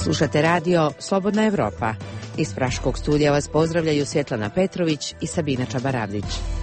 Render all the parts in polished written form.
Slušate radio Slobodna Evropa. Iz Praškog studija vas pozdravljaju Svjetlana Petrović i Sabina Čabaravdić.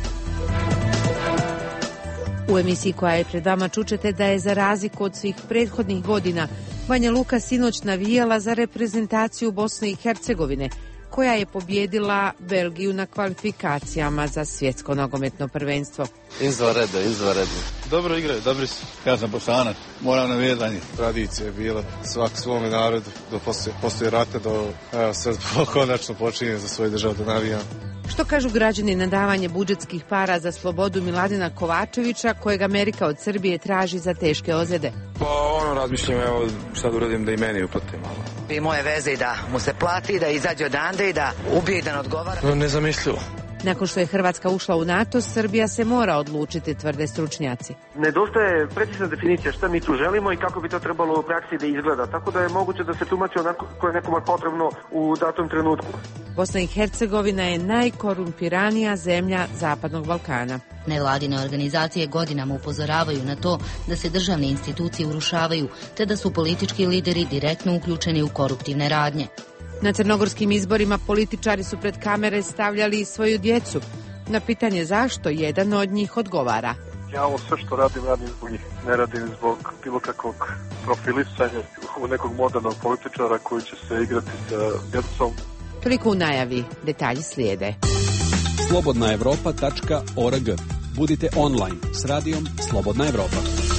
U emisiji koja je pred vama čućete da je za razliku od svih prethodnih godina Banja Luka sinoć navijala za reprezentaciju Bosne i Hercegovine, koja je pobjedila Belgiju na kvalifikacijama za svjetsko nogometno prvenstvo. Izvanredno. Dobro igraju, dobri su. Ja sam Bosanac, moram navijati za njih. Tradicija je bila svak svome narodu, do postoje rata, do sad konačno počinje za svoju državu da navijam. Što kažu građani na davanje budžetskih para za slobodu Miladina Kovačevića, kojeg Amerika od Srbije traži za teške ozljede? Pa razmišljam, evo šta da uradim da i meni uplate malo. I moje veze i da mu se plati, da izađe odande i da ubije i da ne odgovara. Nezamislivo. Nakon što je Hrvatska ušla u NATO, Srbija se mora odlučiti, tvrde stručnjaci. Nedostaje precizna definicija šta mi tu želimo i kako bi to trebalo u praksi da izgleda, tako da je moguće da se tumači onako koje je nekome potrebno u datom trenutku. Bosna i Hercegovina je najkorumpiranija zemlja Zapadnog Balkana. Nevladine organizacije godinama upozoravaju na to da se državne institucije urušavaju, te da su politički lideri direktno uključeni u koruptivne radnje. Na crnogorskim izborima političari su pred kamere stavljali svoju djecu. Na pitanje zašto, jedan od njih odgovara. Ja ovo sve što radim zbog njih. Ne radim zbog bilo kakvog profilisanja u nekog modernog političara koji će se igrati sa djecom. Toliko u najavi, detalji slijede. slobodnaevropa.org. Budite online s radijom Slobodna Evropa.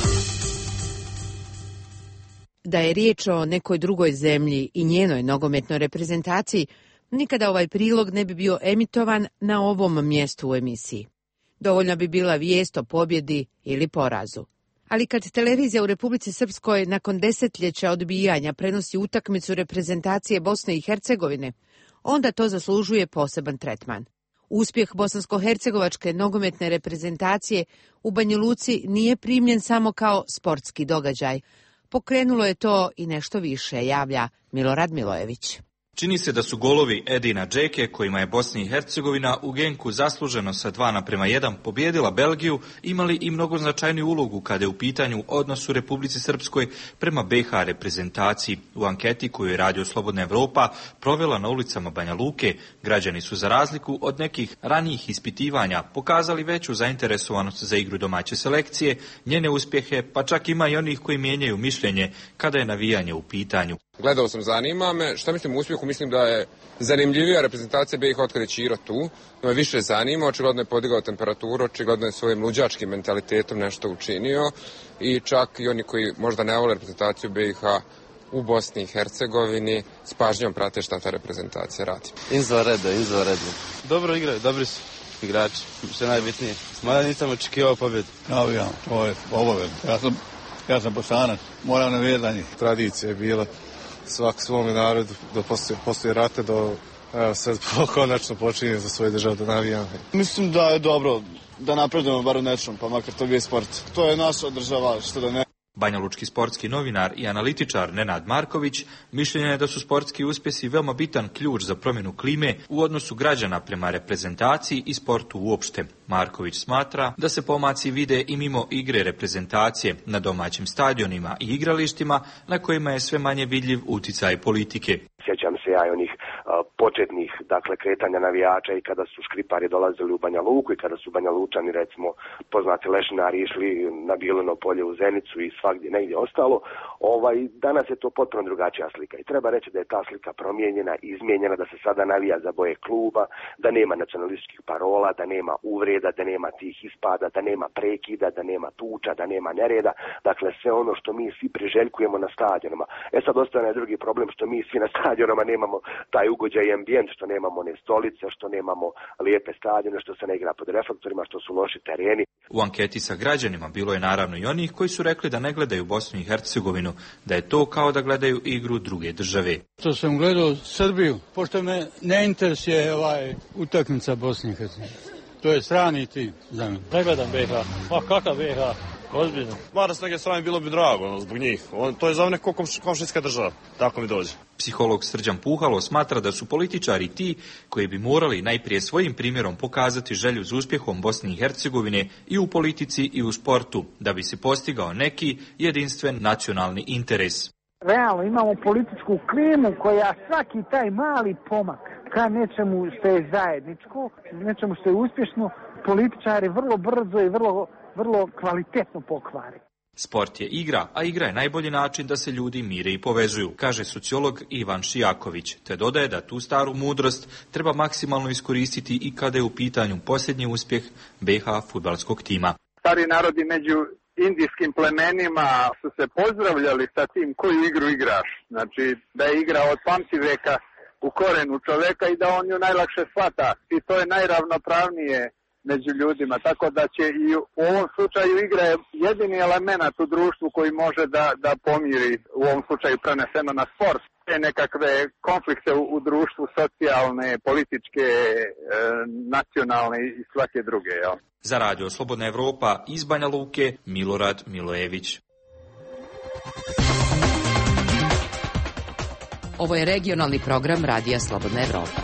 Da je riječ o nekoj drugoj zemlji i njenoj nogometnoj reprezentaciji, nikada ovaj prilog ne bi bio emitovan na ovom mjestu u emisiji. Dovoljno bi bila vijest o pobjedi ili porazu. Ali kad televizija u Republici Srpskoj nakon desetljeća odbijanja prenosi utakmicu reprezentacije Bosne i Hercegovine, onda to zaslužuje poseban tretman. Uspjeh bosansko-hercegovačke nogometne reprezentacije u Banja Luci nije primljen samo kao sportski događaj. Pokrenulo je to i nešto više, javlja Milorad Milojević. Čini se da su golovi Edina Džeke, kojima je Bosna i Hercegovina u Genku zasluženo sa 2:1 pobjedila Belgiju, imali i mnogo značajniju ulogu kada je u pitanju odnos u Republici Srpskoj prema BiH reprezentaciji. U anketi koju je Radio Slobodna Evropa provela na ulicama Banja Luke, građani su za razliku od nekih ranijih ispitivanja pokazali veću zainteresovanost za igru domaće selekcije, njene uspjehe, pa čak ima i onih koji mijenjaju mišljenje kada je navijanje u pitanju. Gledao sam, zanima me, šta mislim o uspjehu, mislim da je zanimljivija reprezentacija BiH od kada je Ćiro tu, da me više zanima, očigledno je podigao temperaturu, očigledno je svojim luđačkim mentalitetom nešto učinio i čak i oni koji možda ne vole reprezentaciju BiH u Bosni i Hercegovini s pažnjom prate šta ta reprezentacija radi. Izvanredno. Dobro igraju, dobri su igrači, što je najbitnije. Mada nisam očekivao pobjedu. Navijam, to je obavezno. Ja sam Bosanac, moram navijati za njih. Tradicija je bila svak svome narodu, do postoje rata, do sad konačno počinje za svoju državu da navijam. Mislim da je dobro da napredujemo bar u nečom, pa makar to bio sport. To je naša država, što da ne. Banjalučki sportski novinar i analitičar Nenad Marković mišljenja je da su sportski uspjesi veoma bitan ključ za promjenu klime u odnosu građana prema reprezentaciji i sportu uopšte. Marković smatra da se pomaci vide i mimo igre reprezentacije na domaćim stadionima i igralištima na kojima je sve manje vidljiv uticaj politike. Sjećam se ja i onih početnih, kretanja navijača i kada su Škripari dolazili u Banja Luku i kada su Banja Lučani, recimo, poznati lešinari išli na Bilino polje u Zenicu i svagdje negdje ostalo. Danas je to potpuno drugačija slika i treba reći da je ta slika promijenjena i izmijenjena, da se sada navija za boje kluba, da nema nacionalističkih parola, da nema uvreda, da nema tih ispada, da nema prekida, da nema tuča, da nema nereda. Dakle, sve ono što mi svi priželjkujemo na stadionima. Sad ostaje drugi problem što mi svi na stadionima nemamo taj ugođaj i ambijent, što nemamo one stolice, što nemamo lijepe stadione, što se ne igra pod reflektorima, što su loši tereni. U anketi sa građanima bilo je naravno i onih koji su rekli da ne gledaju Bosnu i Hercegovinu, da je to kao da gledaju igru druge države. To sam gledao Srbiju, pošto me ne interesuje utakmica Bosne i Hercegovine. To je strani tim za mene. Ne gledam BiH. Ma kakav BiH? Ozbiljno. Mada s neke strane bilo bi drago zbog njih. To je za mene komšijska država. Tako mi dođe. Psiholog Srđan Puhalo smatra da su političari ti koji bi morali najprije svojim primjerom pokazati želju za uspjehom Bosne i Hercegovine i u politici i u sportu, da bi se postigao neki jedinstven nacionalni interes. Realno imamo političku klimu koja svaki taj mali pomak ka nečemu što je zajedničko, nečemu što je uspješno, političari vrlo brzo i vrlo kvalitetno pokvari. Sport je igra, a igra je najbolji način da se ljudi mire i povezuju, kaže sociolog Ivan Šijaković, te dodaje da tu staru mudrost treba maksimalno iskoristiti i kada je u pitanju posljednji uspjeh BiH fudbalskog tima. Stari narodi među indijskim plemenima su se pozdravljali sa tim koju igru igraš. Znači da je igra od pamtiveka u korenu čoveka i da on ju najlakše shvata. I to je najravnopravnije među ljudima. Tako da će i u ovom slučaju igra je jedini element u društvu koji može da pomiri, u ovom slučaju preneseno na sport, te nekakve konflikte u društvu, socijalne, političke, nacionalne i svake druge. Jel? Za Radio Slobodna Evropa iz Banja Luke, Milorad Milojević. Ovo je regionalni program Radija Slobodna Evropa.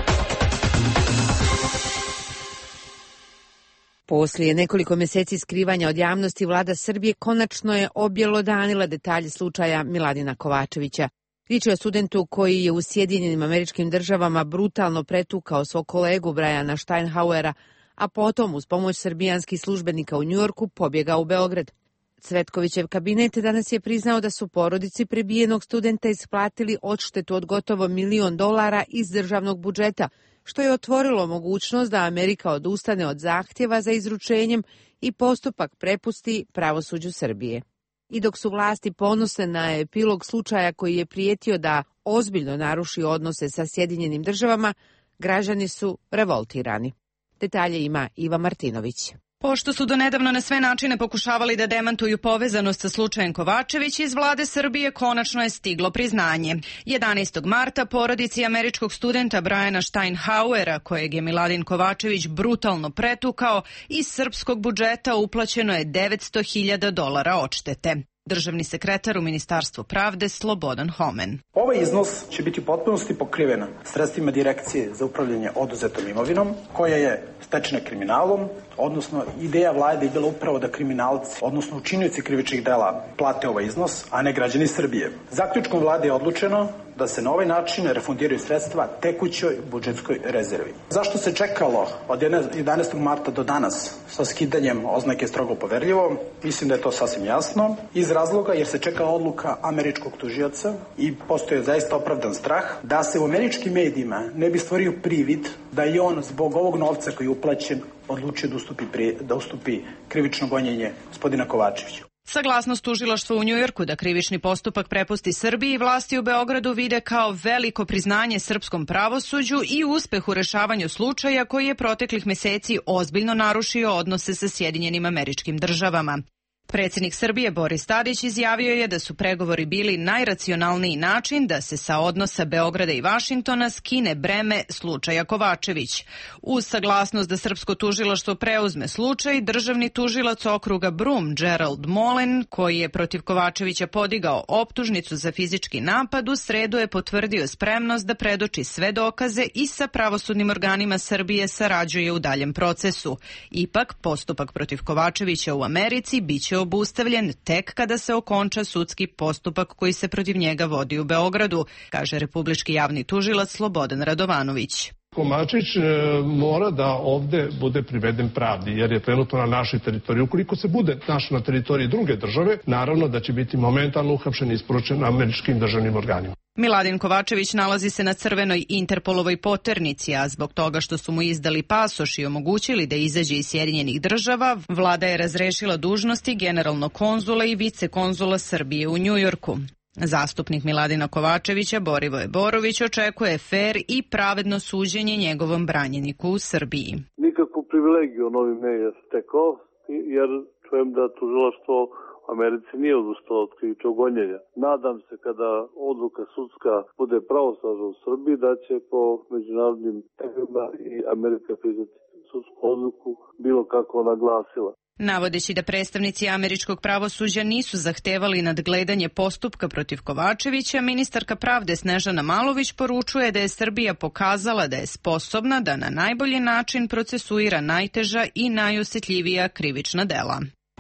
Poslije nekoliko mjeseci skrivanja od javnosti, vlada Srbije konačno je objelodanila detalje slučaja Miladina Kovačevića. Riječ je o studentu koji je u Sjedinjenim Američkim Državama brutalno pretukao svog kolegu Briana Steinhauera, a potom uz pomoć srbijanskih službenika u Njujorku pobjegao u Beograd. Cvetkovićev kabinet danas je priznao da su porodici prebijenog studenta isplatili odštetu od gotovo $1 milion iz državnog budžeta, što je otvorilo mogućnost da Amerika odustane od zahtjeva za izručenjem i postupak prepusti pravosuđu Srbije. I dok su vlasti ponosne na epilog slučaja koji je prijetio da ozbiljno naruši odnose sa Sjedinjenim Državama, građani su revoltirani. Detalje ima Iva Martinović. Pošto su donedavno na sve načine pokušavali da demantuju povezanost sa slučajem Kovačević, iz vlade Srbije konačno je stiglo priznanje. 11. marta porodici američkog studenta Briana Steinhauera, kojeg je Miladin Kovačević brutalno pretukao, iz srpskog budžeta uplaćeno je $900.000 odštete. Državni sekretar u Ministarstvu pravde Slobodan Homen. Ovaj iznos će biti u potpunosti pokriven sredstvima Direkcije za upravljanje oduzetom imovinom, koja je stečena kriminalom, odnosno ideja vlade je bila upravo da kriminalci, odnosno učinioci krivičnih dela, plate ovaj iznos, a ne građani Srbije. Zaključkom vlade je odlučeno da se na ovaj način refundiraju sredstva tekućoj budžetskoj rezervi. Zašto se čekalo od 11. marta do danas sa skidanjem oznake strogo poverljivo? Mislim da je to sasvim jasno. Iz razloga jer se čekala odluka američkog tužioca i postoje zaista opravdan strah da se u američkim medijima ne bi stvorio privid da je on zbog ovog novca koji je uplaćen odlučio da ustupi krivično gonjenje gospodina Kovačevića. Saglasnost tužilaštva u Njujorku da krivični postupak prepusti Srbiji, vlasti u Beogradu vide kao veliko priznanje srpskom pravosuđu i uspeh u rešavanju slučaja koji je proteklih mjeseci ozbiljno narušio odnose sa Sjedinjenim Američkim Državama. Predsjednik Srbije Boris Tadić izjavio je da su pregovori bili najracionalniji način da se sa odnosa Beograda i Vašingtona skine breme slučaja Kovačević. Uz saglasnost da srpsko tužilaštvo preuzme slučaj, državni tužilac okruga Brum Gerald Molen, koji je protiv Kovačevića podigao optužnicu za fizički napad, u sredu je potvrdio spremnost da predoči sve dokaze i sa pravosudnim organima Srbije sarađuje u daljem procesu. Ipak, postupak protiv Kovačevića u Americi biće obustavljen tek kada se okonča sudski postupak koji se protiv njega vodi u Beogradu, kaže republički javni tužilac Slobodan Radovanović. Kovačević mora da ovde bude priveden pravdi, jer je trenutno na našoj teritoriji. Ukoliko se bude našao na teritoriji druge države, naravno da će biti momentalno uhapšen i isporučen američkim državnim organima. Miladin Kovačević nalazi se na crvenoj Interpolovoj poternici, a zbog toga što su mu izdali pasoš i omogućili da izađe iz Sjedinjenih Država, vlada je razrešila dužnosti generalnog konzula i vicekonzula Srbije u Njujorku. Zastupnik Miladina Kovačevića Borivoje Borović očekuje fer i pravedno suđenje njegovom branjeniku u Srbiji. Nikakvu privilegiju on ovim nije stekao, jer čujem da tužilaštvo Americi nije odustalo od krivičnog gonjenja. Nadam se kada odluka sudska bude pravosnažna u Srbiji da će po međunarodnim tekstima i Amerika priznati sudsku odluku bilo kako ona glasila. Navodeći da predstavnici američkog pravosuđa nisu zahtevali nadgledanje postupka protiv Kovačevića, ministarka pravde Snežana Malović poručuje da je Srbija pokazala da je sposobna da na najbolji način procesuira najteža i najosjetljivija krivična dela.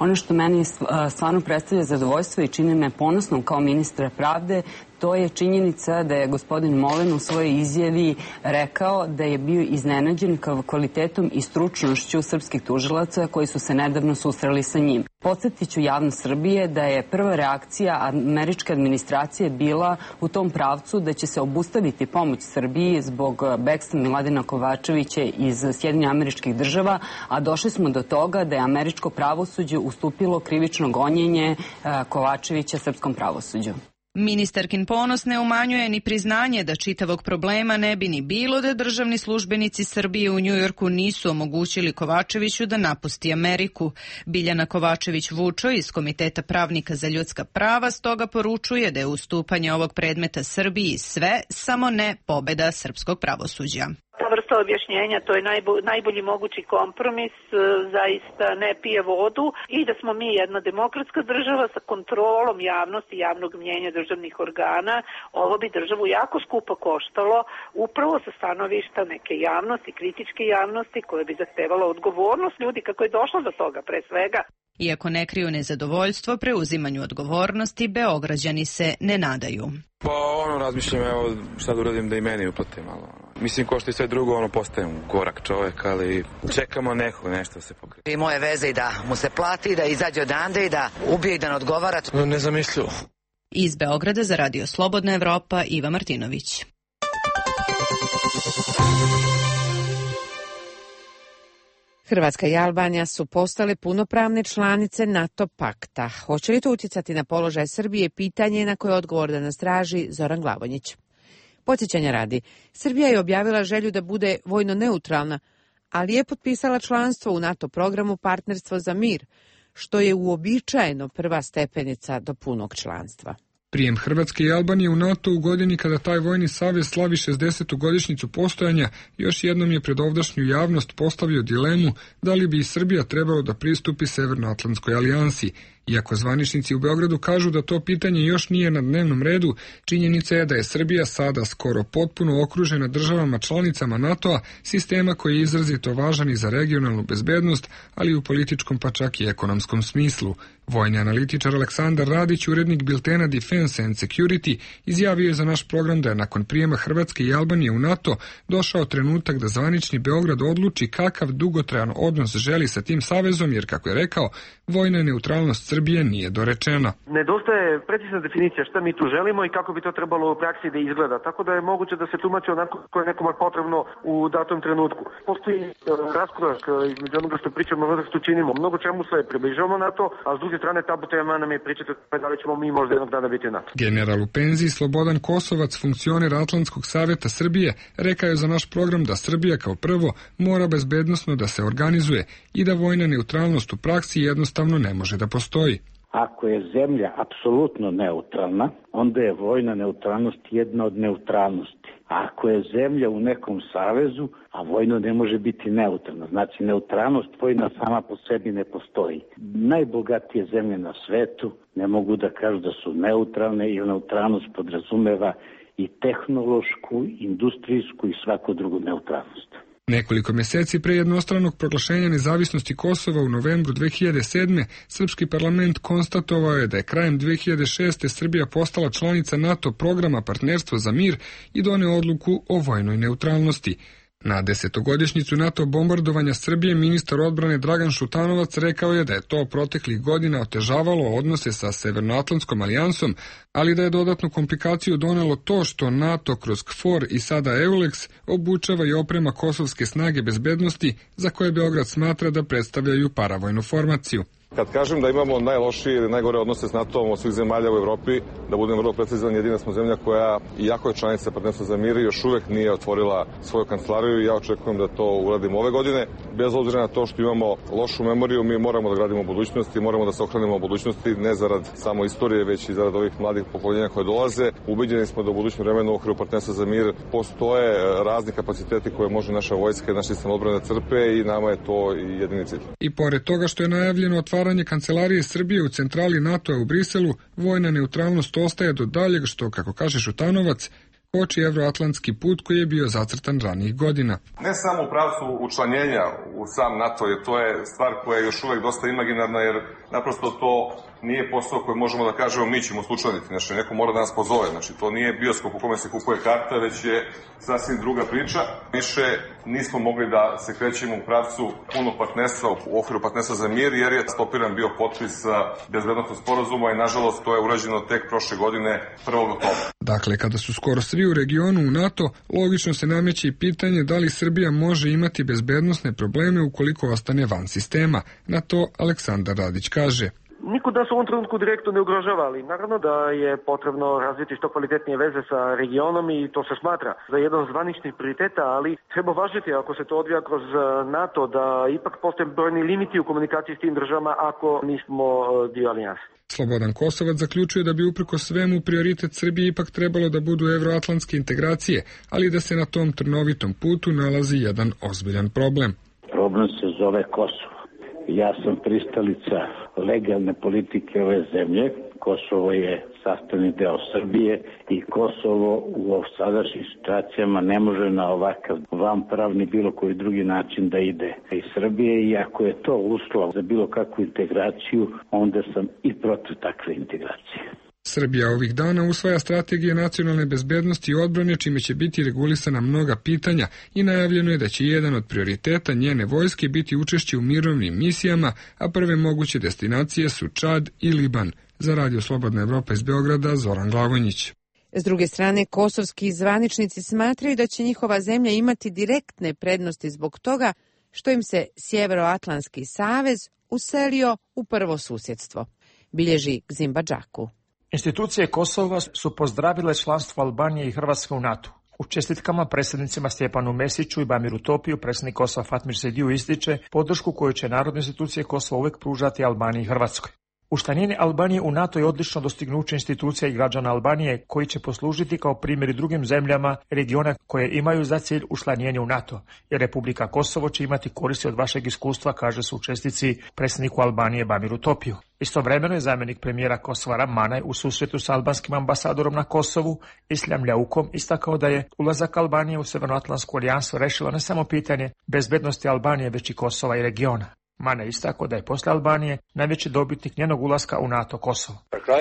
Ono što meni stvarno predstavlja zadovoljstvo i čini me ponosnom kao ministra pravde, to je činjenica da je gospodin Molen u svojoj izjavi rekao da je bio iznenađen kvalitetom i stručnošću srpskih tužilaca koji su se nedavno susreli sa njim. Podsjetiću javnost Srbije da je prva reakcija američke administracije bila u tom pravcu da će se obustaviti pomoć Srbiji zbog bekstva Miladina Kovačevića iz Sjedinjenih Američkih Država, a došli smo do toga da je američko pravosuđe ustupilo krivično gonjenje Kovačevića srpskom pravosuđu. Ministarkin Ponos ne umanjuje ni priznanje da čitavog problema ne bi ni bilo da državni službenici Srbije u Njujorku nisu omogućili Kovačeviću da napusti Ameriku. Biljana Kovačević-Vučo iz Komiteta pravnika za ljudska prava stoga poručuje da je ustupanje ovog predmeta Srbiji sve, samo ne pobeda srpskog pravosuđa. Ta vrsta objašnjenja, to je najbolji mogući kompromis, zaista ne pije vodu i da smo mi jedna demokratska država sa kontrolom javnosti i javnog mnjenja državnih organa. Ovo bi državu jako skupo koštalo upravo sa stanovišta neke javnosti, kritičke javnosti koje bi zahtevalo odgovornost ljudi kako je došlo do toga pre svega. Iako ne kriju nezadovoljstvo preuzimanju odgovornosti, Beograđani se ne nadaju. Pa razmišljam, evo šta da uradim da i meni uplate malo. Mislim, ko što i sve drugo, postajem gorak čovek, ali čekamo nešto se pokrije. I moje veze i da mu se plati, da izađe odande i da ubije i da ne odgovara. Nezamislivo. Iz Beograda za Radio Slobodna Evropa, Iva Martinović. Hrvatska i Albanija su postale punopravne članice NATO pakta. Hoće li to utjecati na položaj Srbije, pitanje na koje odgovor danas traži Zoran Glavonjić. Podsjećanja radi, Srbija je objavila želju da bude vojno neutralna, ali je potpisala članstvo u NATO programu Partnerstvo za mir, što je uobičajeno prva stepenica do punog članstva. Prijem Hrvatske i Albanije u NATO u godini kada taj vojni savez slavi 60. godišnjicu postojanja, još jednom je pred ovdašnju javnost postavio dilemu da li bi i Srbija trebalo da pristupi Severnoatlantskoj alijansi. Iako zvaničnici u Beogradu kažu da to pitanje još nije na dnevnom redu, činjenica je da je Srbija sada skoro potpuno okružena državama članicama NATO-a, sistema koji je izrazito važan i za regionalnu bezbednost, ali i u političkom pa čak i ekonomskom smislu. Vojni analitičar Aleksandar Radić, urednik biltena Defense and Security, izjavio je za naš program da je nakon prijema Hrvatske i Albanije u NATO došao trenutak da zvanični Beograd odluči kakav dugotrajan odnos želi sa tim savezom, jer, kako je rekao, vojna neutralnost Srbije nije dorečena. Nedostaje precizna definicija šta mi tu želimo i kako bi to trebalo u praksi da izgleda, tako da je moguće da se tumači onako koje je nekom potrebno u datom trenutku. Postoji raskorak između onoga što pričamo i onoga što činimo. Mnogo čemu se približavamo na to, a s druge strane tabu tema nam je pričati da li ćemo mi možda jednog dana biti NATO. General u penziji Slobodan Kosovac, funkcioner Atlantskog saveta Srbije, rekao je za naš program da Srbija kao prvo mora bezbednosno da se organizuje i da vojna neutralnost u praksi jednostavno ne može da postoji. Ako je zemlja apsolutno neutralna, onda je vojna neutralnost jedna od neutralnosti. A ako je zemlja u nekom savezu, a vojno ne može biti neutralna, znači neutralnost vojna sama po sebi ne postoji. Najbogatije zemlje na svetu ne mogu da kažu da su neutralne i neutralnost podrazumeva i tehnološku, industrijsku i svaku drugu neutralnost. Nekoliko mjeseci pre jednostranog proglašenja nezavisnosti Kosova u novembru 2007. Srpski parlament konstatovao je da je krajem 2006. Srbija postala članica NATO programa Partnerstvo za mir i doneo odluku o vojnoj neutralnosti. Na 10-godišnjicu NATO bombardovanja Srbije ministar odbrane Dragan Šutanovac rekao je da je to proteklih godina otežavalo odnose sa Severnoatlantskom alijansom, ali da je dodatnu komplikaciju donelo to što NATO kroz KFOR i sada EULEX obučava i oprema kosovske snage bezbednosti za koje Beograd smatra da predstavljaju paravojnu formaciju. Kad kažem da imamo najlošije ili najgore odnose s NATO-om od svih zemalja u Evropi, da budem vrlo precizan, jedina smo zemlja koja, iako je članica Partnerstva za mir, još uvek nije otvorila svoju kancelariju i ja očekujem da to uradimo ove godine. Bez obzira na to što imamo lošu memoriju, mi moramo da gradimo budućnosti, moramo da se ohranimo budućnosti, ne zarad samo istorije, već i zarad ovih mladih pokoljenja koje dolaze. Ubeđeni smo da u budućem vremenu u okviru Partnerstva za mir postoje razni kapaciteti koje može naša vojska i naš sistem odbrane crpe i nama je to jedini cilj. I pored toga što je najavljeno otvaranje kancelarije Srbije u centrali NATO-a u Briselu, vojna neutralnost ostaje do daljeg što, kako kaže Šutanovac, koči evroatlantski put koji je bio zacrtan ranijih godina. Ne samo u pravcu učlanjenja u sam NATO, jer to je stvar koja je još uvek dosta imaginarna, jer naprosto to nije posao koji možemo da kažemo mi ćemo slučajniti, znači neko mora da nas pozove, znači to nije bioskop u kome se kupuje karta, već je sasvim druga priča. Više nismo mogli da se krećemo u pravcu punog partnerstva, u okviru partnerstva za mir, jer je stopiran bio potpis bezbednosnog sporazuma i nažalost to je urađeno tek prošle godine 1. oktobra. Dakle, kada su skoro svi u regionu u NATO, logično se nameće i pitanje da li Srbija može imati bezbednosne probleme ukoliko ostane van sistema. Na to Aleksandar Radić kaže: Niko nas u ovom trenutku direktno ne ugrožava, ali naravno da je potrebno razviti što kvalitetnije veze sa regionom i to se smatra za jedan zvaničnih prioriteta, ali treba važiti ako se to odvija kroz NATO da ipak postoje brojni limiti u komunikaciji s tim državama ako nismo dio alijanse. Slobodan Kosovac zaključuje da bi uprko svemu prioritet Srbije ipak trebalo da budu evroatlantske integracije, ali da se na tom trnovitom putu nalazi jedan ozbiljan problem. Problem se zove Kosovo. Ja sam pristalica legalne politike ove zemlje. Kosovo je sastavni deo Srbije i Kosovo u sadašnjim situacijama ne može na ovakav vanpravni bilo koji drugi način da ide iz Srbije i ako je to uslov za bilo kakvu integraciju, onda sam i protiv takve integracije. Srbija ovih dana usvaja strategije nacionalne bezbednosti i odbrane, čime će biti regulisana mnoga pitanja i najavljeno je da će jedan od prioriteta njene vojske biti učešće u mirovnim misijama, a prve moguće destinacije su Čad i Liban. Za Radio Slobodna Evropa iz Beograda, Zoran Glavonjić. S druge strane, kosovski zvaničnici smatraju da će njihova zemlja imati direktne prednosti zbog toga što im se Sjeveroatlantski savez uselio u prvo susjedstvo, bilježi Gzim Badžaku. Institucije Kosova su pozdravile članstvo Albanije i Hrvatske u NATO. U čestitkama predsjednicima Stjepanu Mesiću i Bamiru Topiju predsjednik Kosova Fatmir Sediju ističe podršku koju će narodne institucije Kosova uvijek pružati Albaniji i Hrvatskoj. Učlanjenje Albanije u NATO je odlično dostignuće institucija i građana Albanije koji će poslužiti kao primjer i drugim zemljama regiona koje imaju za cilj učlanjenje u NATO, jer Republika Kosovo će imati koristi od vašeg iskustva, kaže se u čestici predsjedniku Albanije Bamiru Topiju. Istovremeno je zamjenik premijera Kosova Ramanaj u susretu s albanskim ambasadorom na Kosovu Islam Ljaukom istakao da je ulazak Albanije u Sjevernoatlantsku alijansu rešilo ne samo pitanje bezbednosti Albanije, već i Kosova i regiona. Mane istakao da je posle Albanije najveći dobitnik njenog ulaska u NATO Kosovo.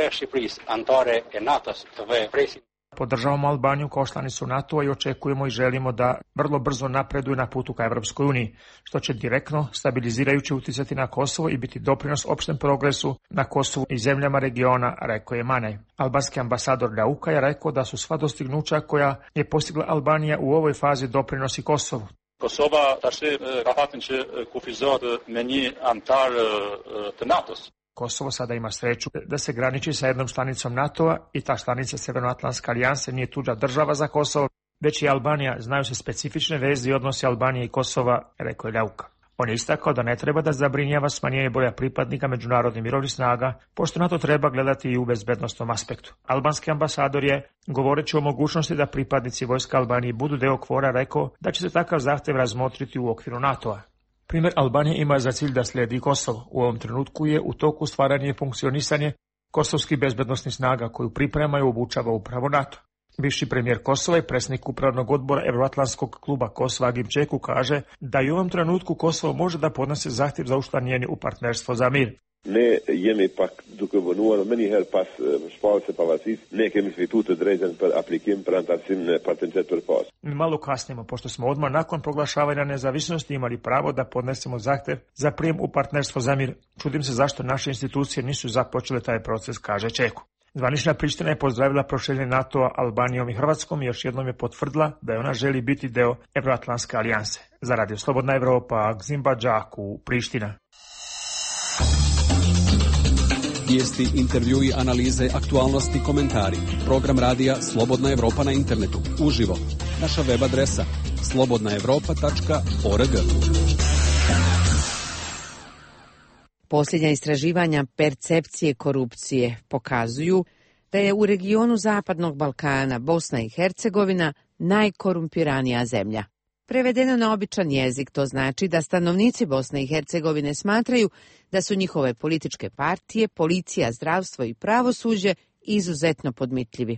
Podržavamo Albaniju kao članicu NATO-a i očekujemo i želimo da vrlo brzo napreduje na putu ka Evropskoj uniji, što će direktno stabilizirajuće uticati na Kosovo i biti doprinos opštem progresu na Kosovu i zemljama regiona, rekao je Manej. Albanski ambasador Ljauka je rekao da su sva dostignuća koja je postigla Albanija u ovoj fazi doprinosi Kosovu. Kosova tash ka fatin që kufizohet me një antar të NATO-s. Kosovo sada ima sreću da se graniči sa jednom članicom NATO-a i ta članica Sjevernoatlantske alijanse nije tuđa država za Kosovo, već i Albanija. Znaju se specifične veze i odnosi Albanije i Kosova, rekao je Ljauka. On je istakao da ne treba da zabrinjava smanjenje broja pripadnika međunarodnih mirovnih snaga, pošto na to treba gledati i u bezbednostnom aspektu. Albanski ambasador je, govoreći o mogućnosti da pripadnici vojske Albanije budu deo KFOR-a, rekao da će se takav zahtev razmotriti u okviru NATO-a. Primjer Albanije ima za cilj da slijedi Kosovo. U ovom trenutku je u toku stvaranje i funkcionisanje kosovskih bezbednosnih snaga koju priprema i obučava upravo NATO. Bivši premijer Kosova i predsjednik upravnog odbora Euroatlantskog kluba Kosova Agim Čeku kaže da i u ovom trenutku Kosovo može da podnese zahtjev za učlanjenje u partnerstvo za mir. Ne jemi pak duke vonuar menjëherë pas shpalljes së pavarësisë, ne kemi fituar të drejtën për aplikim për antarësinë në partneritet për pas. Mi malo kasnimo, pošto smo odmah nakon proglašavanja nezavisnosti imali pravo da podnesemo zahtjev za prijem u partnerstvo za mir. Čudim se zašto naše institucije nisu započele taj proces, kaže Čeku. Zvanična Priština je pozdravila proširenje NATO-a Albanijom i Hrvatskom i još jednom je potvrdila da je ona želi biti deo Evroatlantske alijanse. Za Radio Slobodna Evropa, Gzim Badžaku, Priština. Vijesti, intervjui, analize, aktualnosti, komentari. Program radija Slobodna Evropa na internetu. Uživo. Naša web adresa slobodnaevropa.org. Posljednja istraživanja percepcije korupcije pokazuju da je u regionu Zapadnog Balkana Bosna i Hercegovina najkorumpiranija zemlja. Prevedeno na običan jezik, to znači da stanovnici Bosne i Hercegovine smatraju da su njihove političke partije, policija, zdravstvo i pravosuđe izuzetno podmitljivi.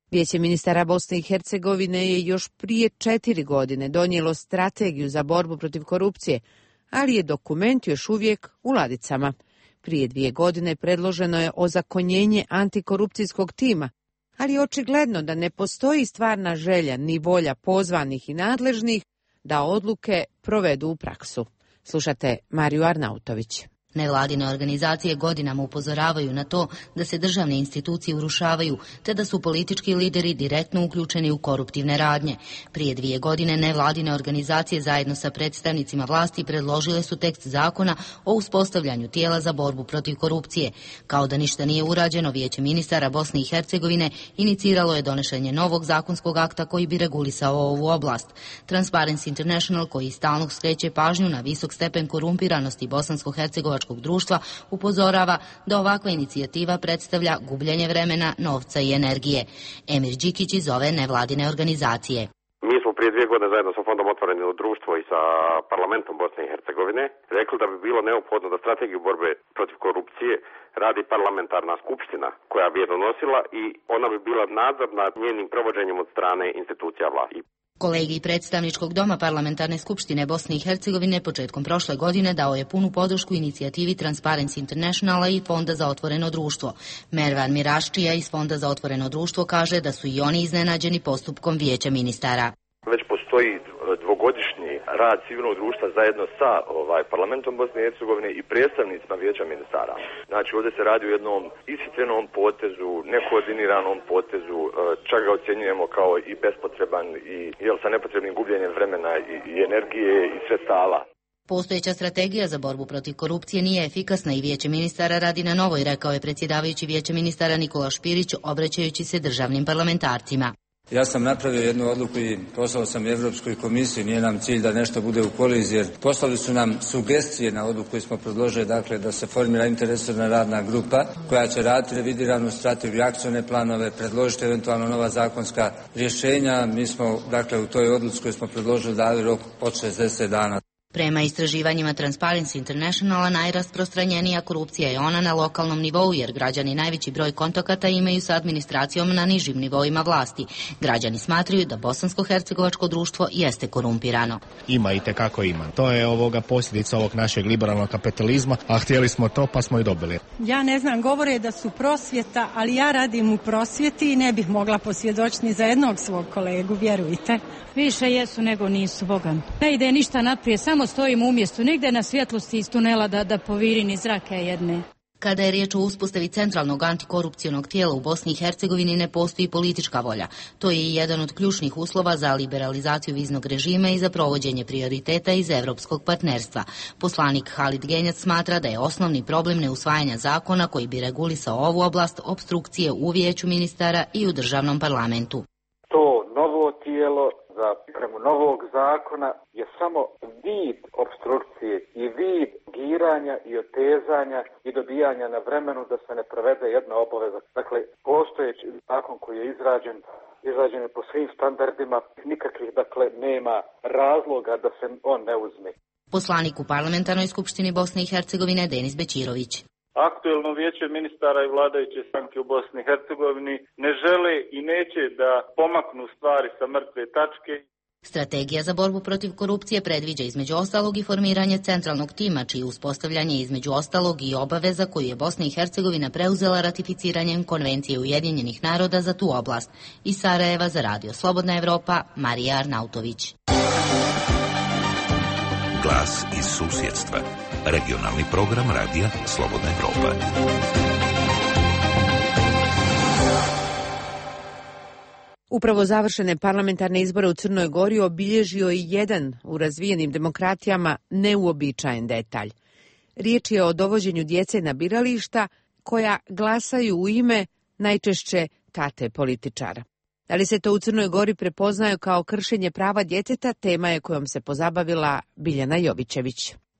Vijeće ministara Bosne i Hercegovine je još prije 4 godine donijelo strategiju za borbu protiv korupcije, ali je dokument još uvijek u ladicama. Prije 2 godine predloženo je ozakonjenje antikorupcijskog tima, ali je očigledno da ne postoji stvarna želja ni volja pozvanih i nadležnih da odluke provedu u praksu. Slušate Mariju Arnautović. Nevladine organizacije godinama upozoravaju na to da se državne institucije urušavaju, te da su politički lideri direktno uključeni u koruptivne radnje. Prije 2 godine nevladine organizacije zajedno sa predstavnicima vlasti predložile su tekst zakona o uspostavljanju tijela za borbu protiv korupcije. Kao da ništa nije urađeno, Vijeće ministara Bosne i Hercegovine iniciralo je donošenje novog zakonskog akta koji bi regulisao ovu oblast. Transparency International, koji stalno skreće pažnju na visok stepen korumpiranosti bosansko-hercegovačkog društva, upozorava da ovakva inicijativa predstavlja gubljenje vremena, novca i energije. Emir Đikić iz ove nevladine organizacije. Mi smo prije 2 godine zajedno sa Fondom Otvoreno društvo i sa parlamentom Bosne i Hercegovine rekli da bi bilo neophodno da strategiju borbe protiv korupcije radi parlamentarna skupština koja bi je donosila i ona bi bila nadzor nad njenim provođenjem od strane institucija vlasti. Kolegij predstavničkog doma parlamentarne skupštine Bosne i Hercegovine početkom prošle godine dao je punu podršku inicijativi Transparency Internationala i Fonda za otvoreno društvo. Mervan Miraščija iz Fonda za otvoreno društvo kaže da su i oni iznenađeni postupkom Vijeća ministara. Već postoji dvogodišnji rad civilnog društva zajedno sa parlamentom Bosne i Hercegovine i predstavnicima Vijeća ministara. Znači ovdje se radi o jednom ishitrenom potezu, nekoordiniranom potezu, čak ga ocjenjujemo kao i bespotreban i sa nepotrebnim gubljenjem vremena i energije i sredstava. Postojeća strategija za borbu protiv korupcije nije efikasna i Vijeće ministara radi na novoj, rekao je predsjedavajući Vijeća ministara Nikola Špirić, obraćajući se državnim parlamentarcima. Ja sam napravio jednu odluku i poslao sam Evropskoj komisiji, nije nam cilj da nešto bude u koliziji, jer poslali su nam sugestije na odluku koju smo predložili, dakle da se formira interresorna radna grupa koja će raditi revidiranu strategiju, akcione planove, predložiti eventualno nova zakonska rješenja. Mi smo, dakle, u toj odluci koju smo predložili dali rok od 60 dana. Prema istraživanjima Transparency Internationala, najrasprostranjenija korupcija je ona na lokalnom nivou, jer građani najveći broj kontakata imaju sa administracijom na nižim nivoima vlasti. Građani smatraju da bosansko-hercegovačko društvo jeste korumpirano. Ima i tekako ima. To je posljedica ovog našeg liberalnog kapitalizma, a htjeli smo to pa smo i dobili. Ja ne znam, govore da su prosvjeta, ali ja radim u prosvjeti i ne bih mogla posvjedočiti ni za jednog svog kolegu, vjerujte. Više jesu nego nisu, Bogan. Ne ide ništa naprijed, samo stojimo u mjestu, nigde na svjetlosti iz tunela da poviri ni zrake jedne. Kada je riječ o uspostavi centralnog antikorupcionog tijela u Bosni i Hercegovini, ne postoji politička volja. To je i jedan od ključnih uslova za liberalizaciju viznog režima i za provođenje prioriteta iz evropskog partnerstva. Poslanik Halid Genjac smatra da je osnovni problem neusvajanja zakona koji bi regulisao ovu oblast opstrukcije u Vijeću ministara i u državnom parlamentu. To novo tijelo za pripremu novog zakona je samo vid opstrukcije i vid giranja i otezanja i dobijanja na vremenu da se ne provede jedna obaveza. Dakle, postojeći zakon koji je izrađen je po svim standardima, nikakvih, nema razloga da se on ne uzme. Poslanik u parlamentarnoj skupštini Bosne i Hercegovine Denis Bećirović. Aktuelno vijeće ministara i vladajuće stranke u Bosni i Hercegovini ne žele i neće da pomaknu stvari sa mrtve tačke. Strategija za borbu protiv korupcije predviđa između ostalog i formiranje centralnog tima, čije uspostavljanje između ostalog i obaveza koju je Bosna i Hercegovina preuzela ratificiranjem Konvencije Ujedinjenih naroda za tu oblast. Iz Sarajeva za Radio Slobodna Evropa, Marija Arnautović. Glas iz susjedstva. Regionalni program Radija Slobodna Evropa. Upravo završene parlamentarne izbore u Crnoj Gori obilježio i jedan u razvijenim demokratijama neuobičajen detalj. Riječ je o dovođenju djece na birališta koja glasaju u ime najčešće tate političara. Da li se to u Crnoj Gori prepoznaje kao kršenje prava djeteta, tema je kojom se pozabavila Biljana Jovićević.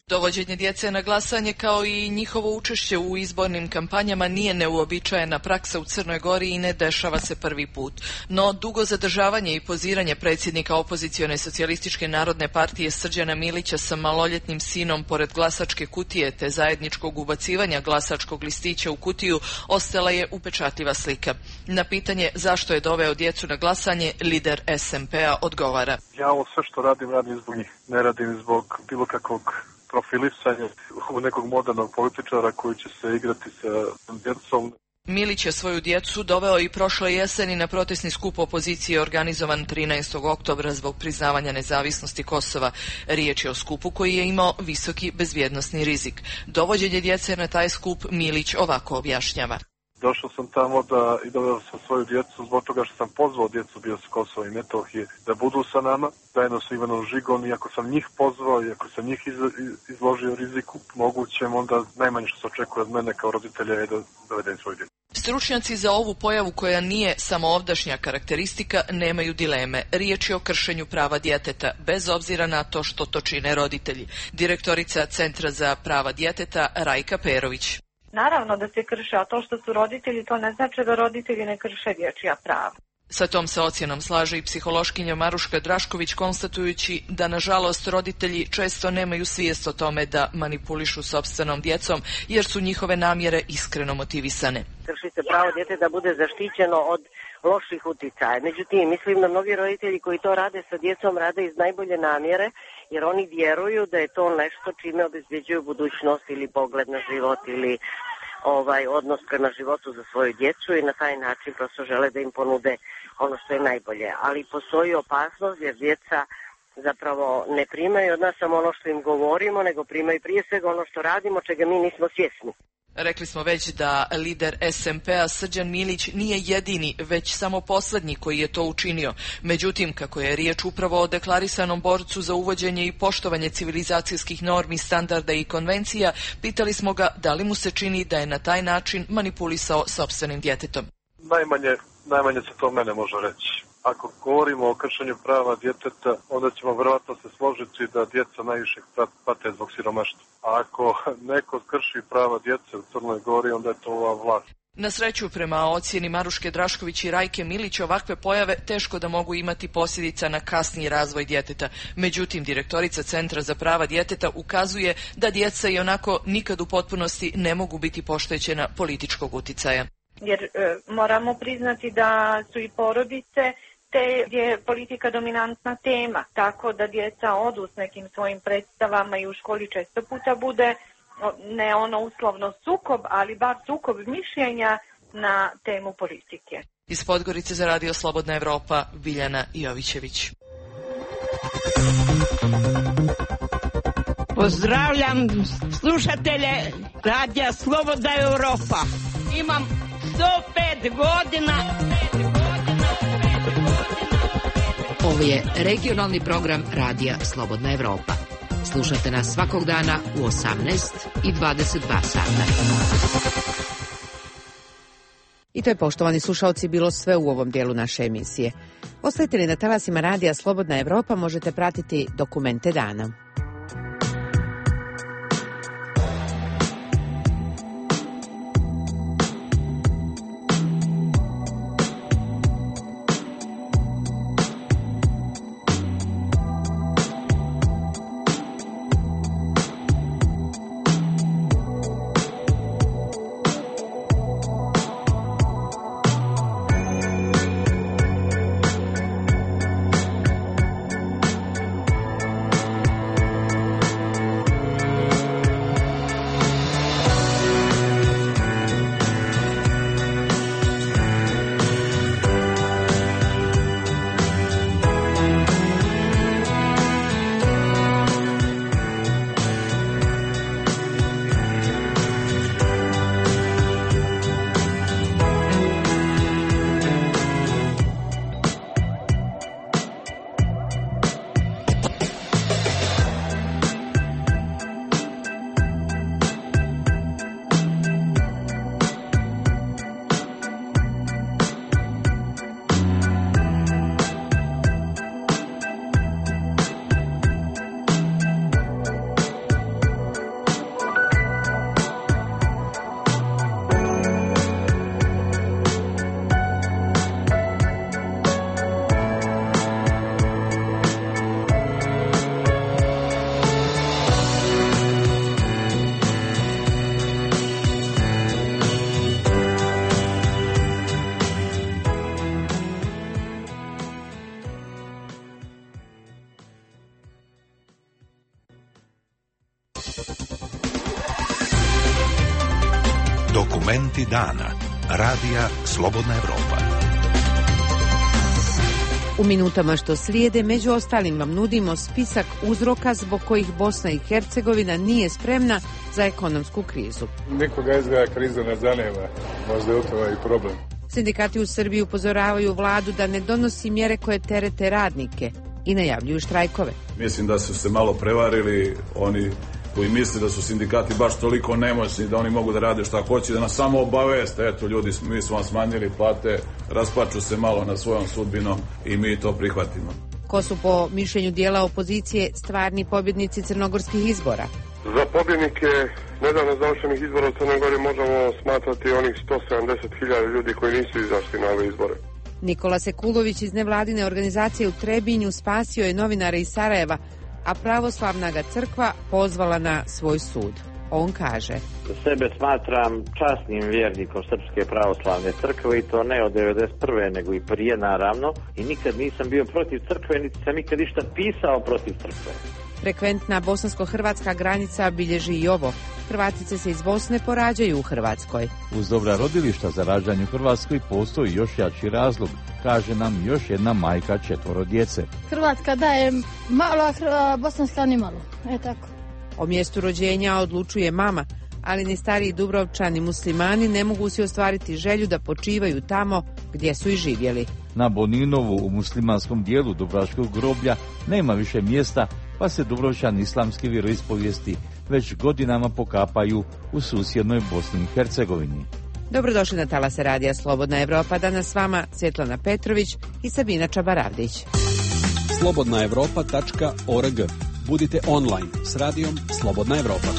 Dovođenje djece na glasanje kao i njihovo učešće u izbornim kampanjama nije neuobičajena praksa u Crnoj Gori i ne dešava se prvi put. No, dugo zadržavanje i poziranje predsjednika opozicione socijalističke narodne partije Srđana Milića sa maloljetnim sinom pored glasačke kutije te zajedničkog ubacivanja glasačkog listića u kutiju ostala je upečatljiva slika. Na pitanje zašto je doveo djecu na glasanje, lider SMP-a odgovara. Ja ovo sve što radim zbog njih. Ne radim zbog bilo kakvog profilisanja u nekog modernog političara koji će se igrati sa djecom. Milić je svoju djecu doveo i prošle jeseni na protestni skup opozicije organizovan 13. oktobra zbog priznavanja nezavisnosti Kosova. Riječ je o skupu koji je imao visoki bezbjednosni rizik. Dovođenje djece na taj skup Milić ovako objašnjava. Došao sam tamo i doveo sam svoju djecu zbog toga što sam pozvao djecu bio s Kosova i Metohije da budu sa nama, zajedno sa Ivanom Žigom, i ako sam njih pozvao i ako sam njih izložio riziku mogućem, onda najmanje što se očekuje od mene kao roditelja je da dovedem svoju djecu. Stručnjaci za ovu pojavu, koja nije samo ovdašnja karakteristika, nemaju dileme. Riječ je o kršenju prava djeteta, bez obzira na to što to čine roditelji. Direktorica Centra za prava djeteta Rajka Perović. Naravno da se krše, a to što su roditelji, to ne znači da roditelji ne krše dječja prava. Sa tom se ocjenom slaže i psihološkinja Maruška Drašković, konstatujući da nažalost roditelji često nemaju svijest o tome da manipulišu sopstvenom djecom jer su njihove namjere iskreno motivisane. Krši se pravo djete da bude zaštićeno od loših uticaja. Međutim, mislim da mnogi roditelji koji to rade sa djecom rade iz najbolje namjere, jer oni vjeruju da je to nešto čime obezbeđuju budućnost ili pogled na život ili odnos prema životu za svoju djecu i na taj način prosto žele da im ponude ono što je najbolje. Ali postoji opasnost jer djeca zapravo ne primaju od nas samo ono što im govorimo, nego primaju prije svega ono što radimo, čega mi nismo svjesni. Rekli smo već da lider SMP-a Srđan Milić nije jedini, već samo posljednji koji je to učinio. Međutim, kako je riječ upravo o deklarisanom borcu za uvođenje i poštovanje civilizacijskih normi, standarda i konvencija, pitali smo ga da li mu se čini da je na taj način manipulisao sopstvenim djetetom. Najmanje se to mene može reći. Ako govorimo o kršenju prava djeteta, onda ćemo vjerojatno se složiti da djeca najviše pate zbog siromaštva. A ako neko krši prava djece u Crnoj Gori, onda je to ova vlast. Na sreću, prema ocjeni Maruške Drašković i Rajke Milić, ovakve pojave teško da mogu imati posljedica na kasniji razvoj djeteta. Međutim, direktorica Centra za prava djeteta ukazuje da djeca i onako nikad u potpunosti ne mogu biti poštećena političkog uticaja. Jer moramo priznati da su i porodice te gdje je politika dominantna tema, tako da djeca odu s nekim svojim predstavama i u školi često puta bude ne ono uslovno sukob, ali bar sukob mišljenja na temu politike. Iz Podgorice za Radio Slobodna Evropa, Biljana Jovićević. Pozdravljam slušatelje Radija Slobodna Evropa. Imam 105 godina. Ovo je regionalni program Radija Slobodna Evropa. Slušate nas svakog dana u 18 i 22 sata. I to je, poštovani slušalci, bilo sve u ovom dijelu naše emisije. Ostajete li na talasima Radija Slobodna Evropa, možete pratiti dokumente dana. Dokumenti dana. Radija Slobodna Evropa. U minutama što slijede, među ostalim vam nudimo spisak uzroka zbog kojih Bosna i Hercegovina nije spremna za ekonomsku krizu. Nikoga izgleda kriza ne zanima, možda je to i problem. Sindikati u Srbiji upozoravaju vladu da ne donosi mjere koje terete radnike i najavljuju štrajkove. Mislim da su se malo prevarili oni koji misle da su sindikati baš toliko nemoćni da oni mogu da rade šta hoće, da nas samo obaveste, eto ljudi, mi smo vam smanjili plate, raspaču se malo na svojom sudbinom i mi to prihvatimo. Ko su po mišljenju dijela opozicije stvarni pobjednici crnogorskih izbora? Za pobjednike nedavno završenih izbora u Crnoj Gori možemo smatrati onih 170.000 ljudi koji nisu izašli na ove izbore. Nikola Sekulović iz nevladine organizacije u Trebinju spasio je novinara iz Sarajeva, a pravoslavna ga crkva pozvala na svoj sud. On kaže: Sebe smatram časnim vjernikom Srpske pravoslavne crkve i to ne od 1991. nego i prije naravno i nikad nisam bio protiv crkve niti sam ikad ništa pisao protiv crkve. Frekventna bosansko-hrvatska granica bilježi i ovo. Hrvatice se iz Bosne porađaju u Hrvatskoj. Uz dobra rodilišta za rađanje u Hrvatskoj postoji još jači razlog, kaže nam još jedna majka 4 djece. Hrvatska daje malo, a bosanska ni malo. Tako. O mjestu rođenja odlučuje mama, ali ni stariji Dubrovčani muslimani ne mogu si ostvariti želju da počivaju tamo gdje su i živjeli. Na Boninovu u muslimanskom dijelu Dubrovačkog groblja nema više mjesta, pa se Dubrovčani islamske vjeroispovijesti već godinama pokapaju u susjednoj Bosni i Hercegovini. Dobrodošli na talase radija Slobodna Evropa. Danas s vama Svjetlana Petrović i Sabina Čabaravdić. slobodnaevropa.org. Budite online s radijom Slobodna Evropa.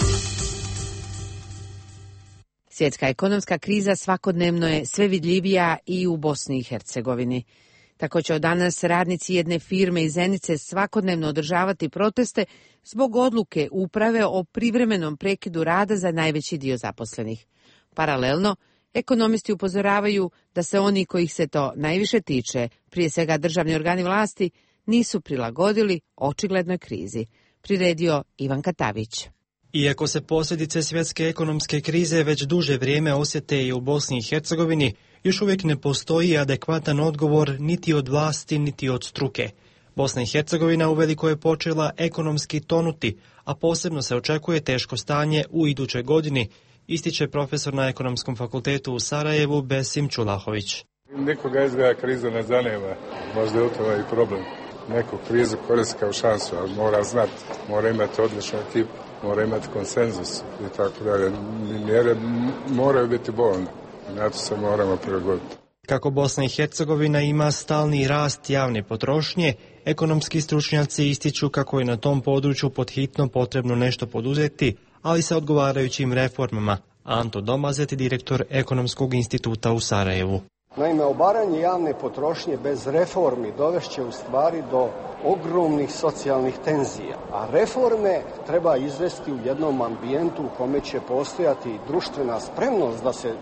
Svjetska ekonomska kriza svakodnevno je sve vidljivija i u Bosni i Hercegovini. Tako će od danas radnici jedne firme iz Zenice svakodnevno održavati proteste zbog odluke uprave o privremenom prekidu rada za najveći dio zaposlenih. Paralelno, ekonomisti upozoravaju da se oni kojih se to najviše tiče, prije svega državni organi vlasti, nisu prilagodili očiglednoj krizi. Priredio Ivan Katavić. Iako se posljedice svjetske ekonomske krize već duže vrijeme osjete i u Bosni i Hercegovini, još uvijek ne postoji adekvatan odgovor niti od vlasti niti od struke. Bosna i Hercegovina uveliko je počela ekonomski tonuti, a posebno se očekuje teško stanje u idućoj godini, ističe profesor na Ekonomskom fakultetu u Sarajevu Besim Čulahović. Nikoga izgleda kriza ne zanima, možda je to i problem. Neko krizu koristi kao šansu, ali mora znati, mora imati odličan ekip, mora imati konsenzus i tako dalje. Mjere moraju biti bolne, na to se moramo prilagoditi. Kako Bosna i Hercegovina ima stalni rast javne potrošnje, ekonomski stručnjaci ističu kako je na tom području podhitno potrebno nešto poduzeti, ali sa odgovarajućim reformama. Anto Domazet, direktor Ekonomskog instituta u Sarajevu. Naime, obaranje javne potrošnje bez reformi dovešće u stvari do ogromnih socijalnih tenzija, a reforme treba izvesti u jednom ambijentu u kome će postojati društvena spremnost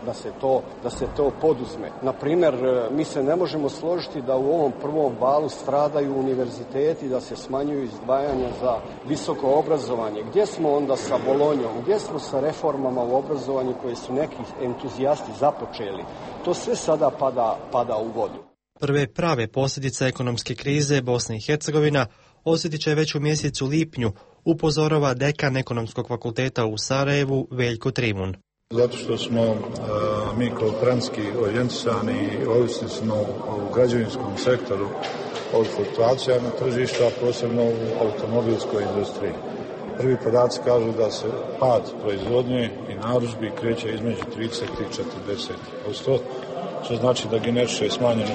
da se to poduzme. Na primjer, mi se ne možemo složiti da u ovom prvom valu stradaju univerziteti, da se smanjuju izdvajanja za visoko obrazovanje. Gdje smo onda sa Bolonjom? Gdje smo sa reformama u obrazovanju koje su neki entuzijasti započeli? To sve sada pada u vodu. Prve prave posljedice ekonomske krize Bosna i Hercegovina osjetit će već u mjesecu lipnju, upozorava dekan Ekonomskog fakulteta u Sarajevu Veljko Trimun. Zato što smo mi kooperantski orijentisani i ovisni smo u građevinskom sektoru od fluktuacija na tržištu, a posebno u automobilskoj industriji. Prvi podaci kažu da se pad proizvodnje i narudžbi kreće između 30 i 40%, što znači da generiše smanjena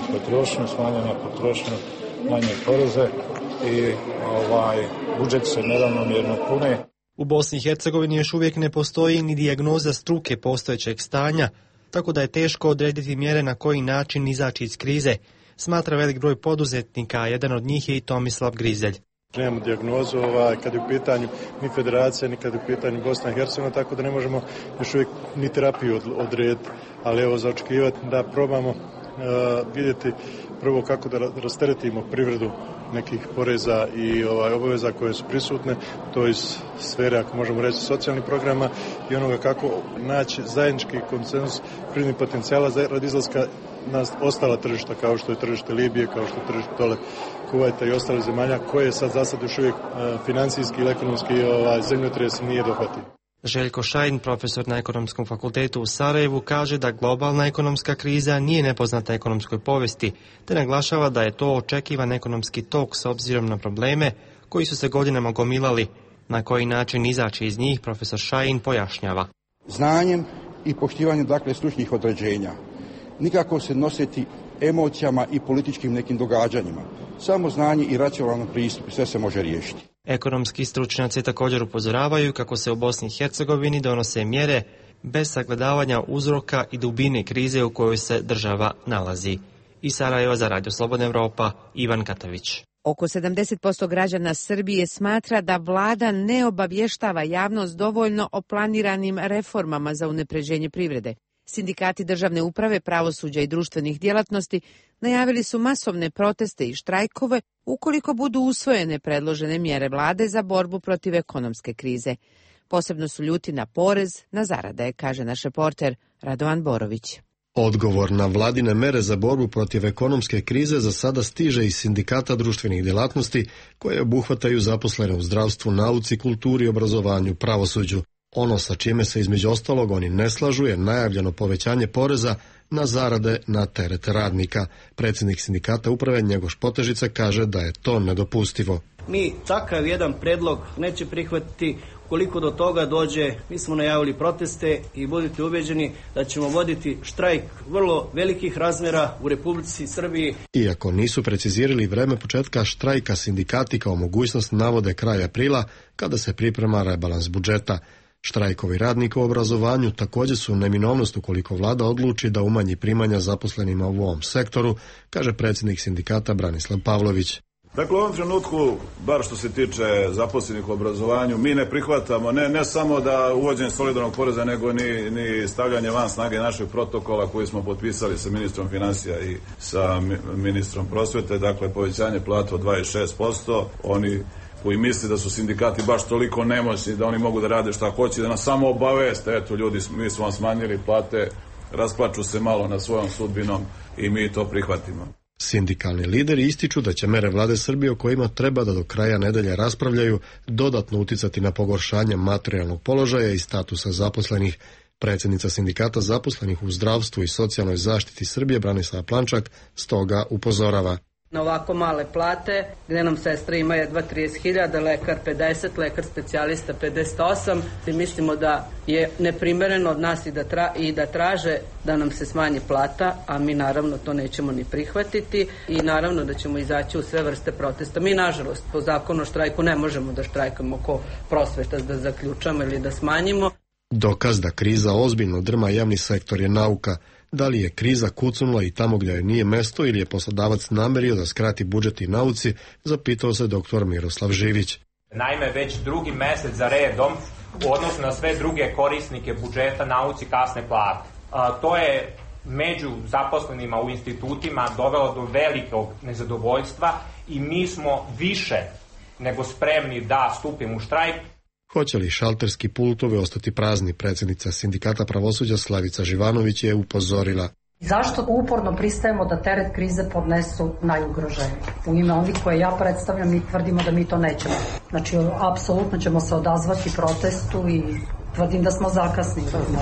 potrošnja, manje poreze i budžet se neravnomjerno pune. U Bosni i Hercegovini još uvijek ne postoji ni dijagnoza struke postojećeg stanja, tako da je teško odrediti mjere na koji način izaći iz krize, smatra velik broj poduzetnika, a jedan od njih je i Tomislav Grizelj. Nemamo dijagnozu kad je u pitanju ni federacija, ni kad je u pitanju Bosna i Hercegovina, tako da ne možemo još uvijek ni terapiju odrediti. Ali evo za očekivati da probamo vidjeti prvo kako da rasteretimo privredu nekih poreza i obaveza koje su prisutne, to iz sfere, ako možemo reći, socijalnih programa i onoga kako naći zajednički konsenzus privrednih potencijala radi izlaska na ostala tržišta, kao što je tržište Libije, kao što je tržište dole Kuvajta i ostalih zemalja, koje sad za sad još uvijek financijski ili ekonomski zemljotres nije dohvatio. Željko Šajn, profesor na Ekonomskom fakultetu u Sarajevu, kaže da globalna ekonomska kriza nije nepoznata ekonomskoj povijesti, te naglašava da je to očekivan ekonomski tok s obzirom na probleme koji su se godinama gomilali. Na koji način izaći iz njih, profesor Šajn pojašnjava. Znanjem i poštivanjem stručnih određenja. Nikako se nositi emocijama i političkim nekim događanjima. Samo znanje i racionalan pristup, sve se može riješiti. Ekonomski stručnjaci također upozoravaju kako se u Bosni i Hercegovini donose mjere bez sagledavanja uzroka i dubine krize u kojoj se država nalazi. Iz Sarajeva za Radio Slobodna Evropa, Ivan Katavić. Oko 70% građana Srbije smatra da vlada ne obavještava javnost dovoljno o planiranim reformama za unapređenje privrede. Sindikati državne uprave, pravosuđa i društvenih djelatnosti najavili su masovne proteste i štrajkove ukoliko budu usvojene predložene mjere vlade za borbu protiv ekonomske krize. Posebno su ljuti na porez na zarade, kaže naš reporter Radovan Borović. Odgovor na vladine mere za borbu protiv ekonomske krize za sada stiže iz sindikata društvenih djelatnosti koje obuhvataju zaposlene u zdravstvu, nauci, kulturi, obrazovanju, pravosuđu. Ono sa čime se između ostalog oni ne slažu je najavljeno povećanje poreza na zarade na teret radnika. Predsjednik sindikata uprave Njegoš Potežica kaže da je to nedopustivo. Mi takav jedan predlog neće prihvatiti. Koliko do toga dođe, mi smo najavili proteste i budite ubeđeni da ćemo voditi štrajk vrlo velikih razmjera u Republici Srbiji. Iako nisu precizirali vreme početka štrajka, sindikati kao mogućnost navode kraj aprila kada se priprema rebalans budžeta. Štrajkovi radnika u obrazovanju također su neminovnost ukoliko vlada odluči da umanji primanja zaposlenima u ovom sektoru, kaže predsjednik sindikata Branislav Pavlović. Dakle, u ovom trenutku, bar što se tiče zaposlenih u obrazovanju, mi ne prihvatamo ne samo da uvođenje solidarnog poreza, nego ni stavljanje van snage našeg protokola koji smo potpisali sa ministrom financija i sa ministrom prosvete, dakle povećanje plata od 26%, oni koji misle da su sindikati baš toliko nemoćni da oni mogu da rade šta hoće, da nas samo obaveste, eto ljudi, mi smo vam smanjili plate, rasplaču se malo nad svojom sudbinom i mi to prihvatimo. Sindikalni lideri ističu da će mere vlade Srbije o kojima treba da do kraja nedelje raspravljaju dodatno uticati na pogoršanje materijalnog položaja i statusa zaposlenih. Predsjednica sindikata zaposlenih u zdravstvu i socijalnoj zaštiti Srbije Branislava Plančak stoga upozorava. Na ovako male plate, gdje nam sestra ima jedva 30.000, lekar 50, lekar specijalista 58, i mislimo da je neprimereno od nas i da traže da nam se smanji plata, a mi naravno to nećemo ni prihvatiti i naravno da ćemo izaći u sve vrste protesta. Mi nažalost po zakonu o štrajku ne možemo da štrajkamo oko prosveta, da zaključamo ili da smanjimo. Dokaz da kriza ozbiljno drma javni sektor je nauka. Da li je kriza kucnula i tamo gdje joj nije mesto ili je poslodavac namerio da skrati budžet i nauci, zapitao se dr. Miroslav Živić. Naime, već drugi mjesec za redom u odnosu na sve druge korisnike budžeta nauci kasne plate. To je među zaposlenima u institutima dovelo do velikog nezadovoljstva i mi smo više nego spremni da stupimo u štrajk. Hoće li šalterski pultovi ostati prazni, predsjednica sindikata pravosuđa Slavica Živanović je upozorila. Zašto uporno pristajemo da teret krize podnesu najugroženiji? U ime onih koje ja predstavljam mi tvrdimo da mi to nećemo. Znači, apsolutno ćemo se odazvati protestu i tvrdim da smo zakasnili.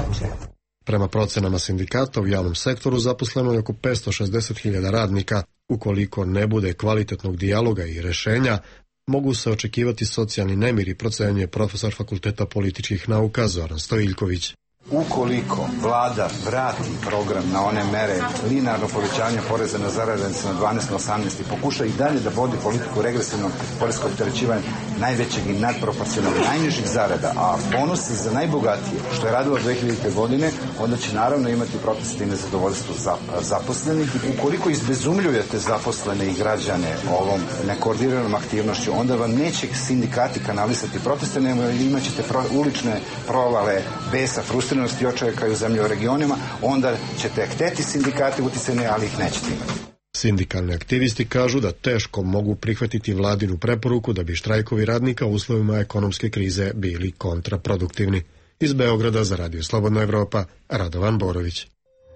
Prema procenama sindikata u javnom sektoru zaposleno je oko 560.000 radnika. Ukoliko ne bude kvalitetnog dijaloga i rješenja, mogu se očekivati socijalni nemiri, procenjuje profesor Fakulteta političkih nauka Zoran Stojiljković. Ukoliko vlada vrati program na one mere linearno povećanje poreza na zarade na 12 na 18 i pokuša i dalje da vodi politiku regresivnog poreskog opterećivanja najvećeg i nadproporcionalnog najnižih zarada, a bonusi za najbogatije, što je radilo 2000. godine, onda će naravno imati proteste i nezadovoljstvo zaposlenih. Ukoliko izbezumljujete zaposlene i građane ovom nekoordiniranom aktivnošću, onda vam neće sindikati kanalisati proteste, nego imat ćete ulične provale besa, frustriranosti i očajka u zemlji u regionima, onda ćete hteti sindikati uticajne, ali ih nećete imati. Sindikalni aktivisti kažu da teško mogu prihvatiti vladinu preporuku da bi štrajkovi radnika u uslovima ekonomske krize bili kontraproduktivni. Iz Beograda za Radio Slobodna Evropa, Radovan Borović.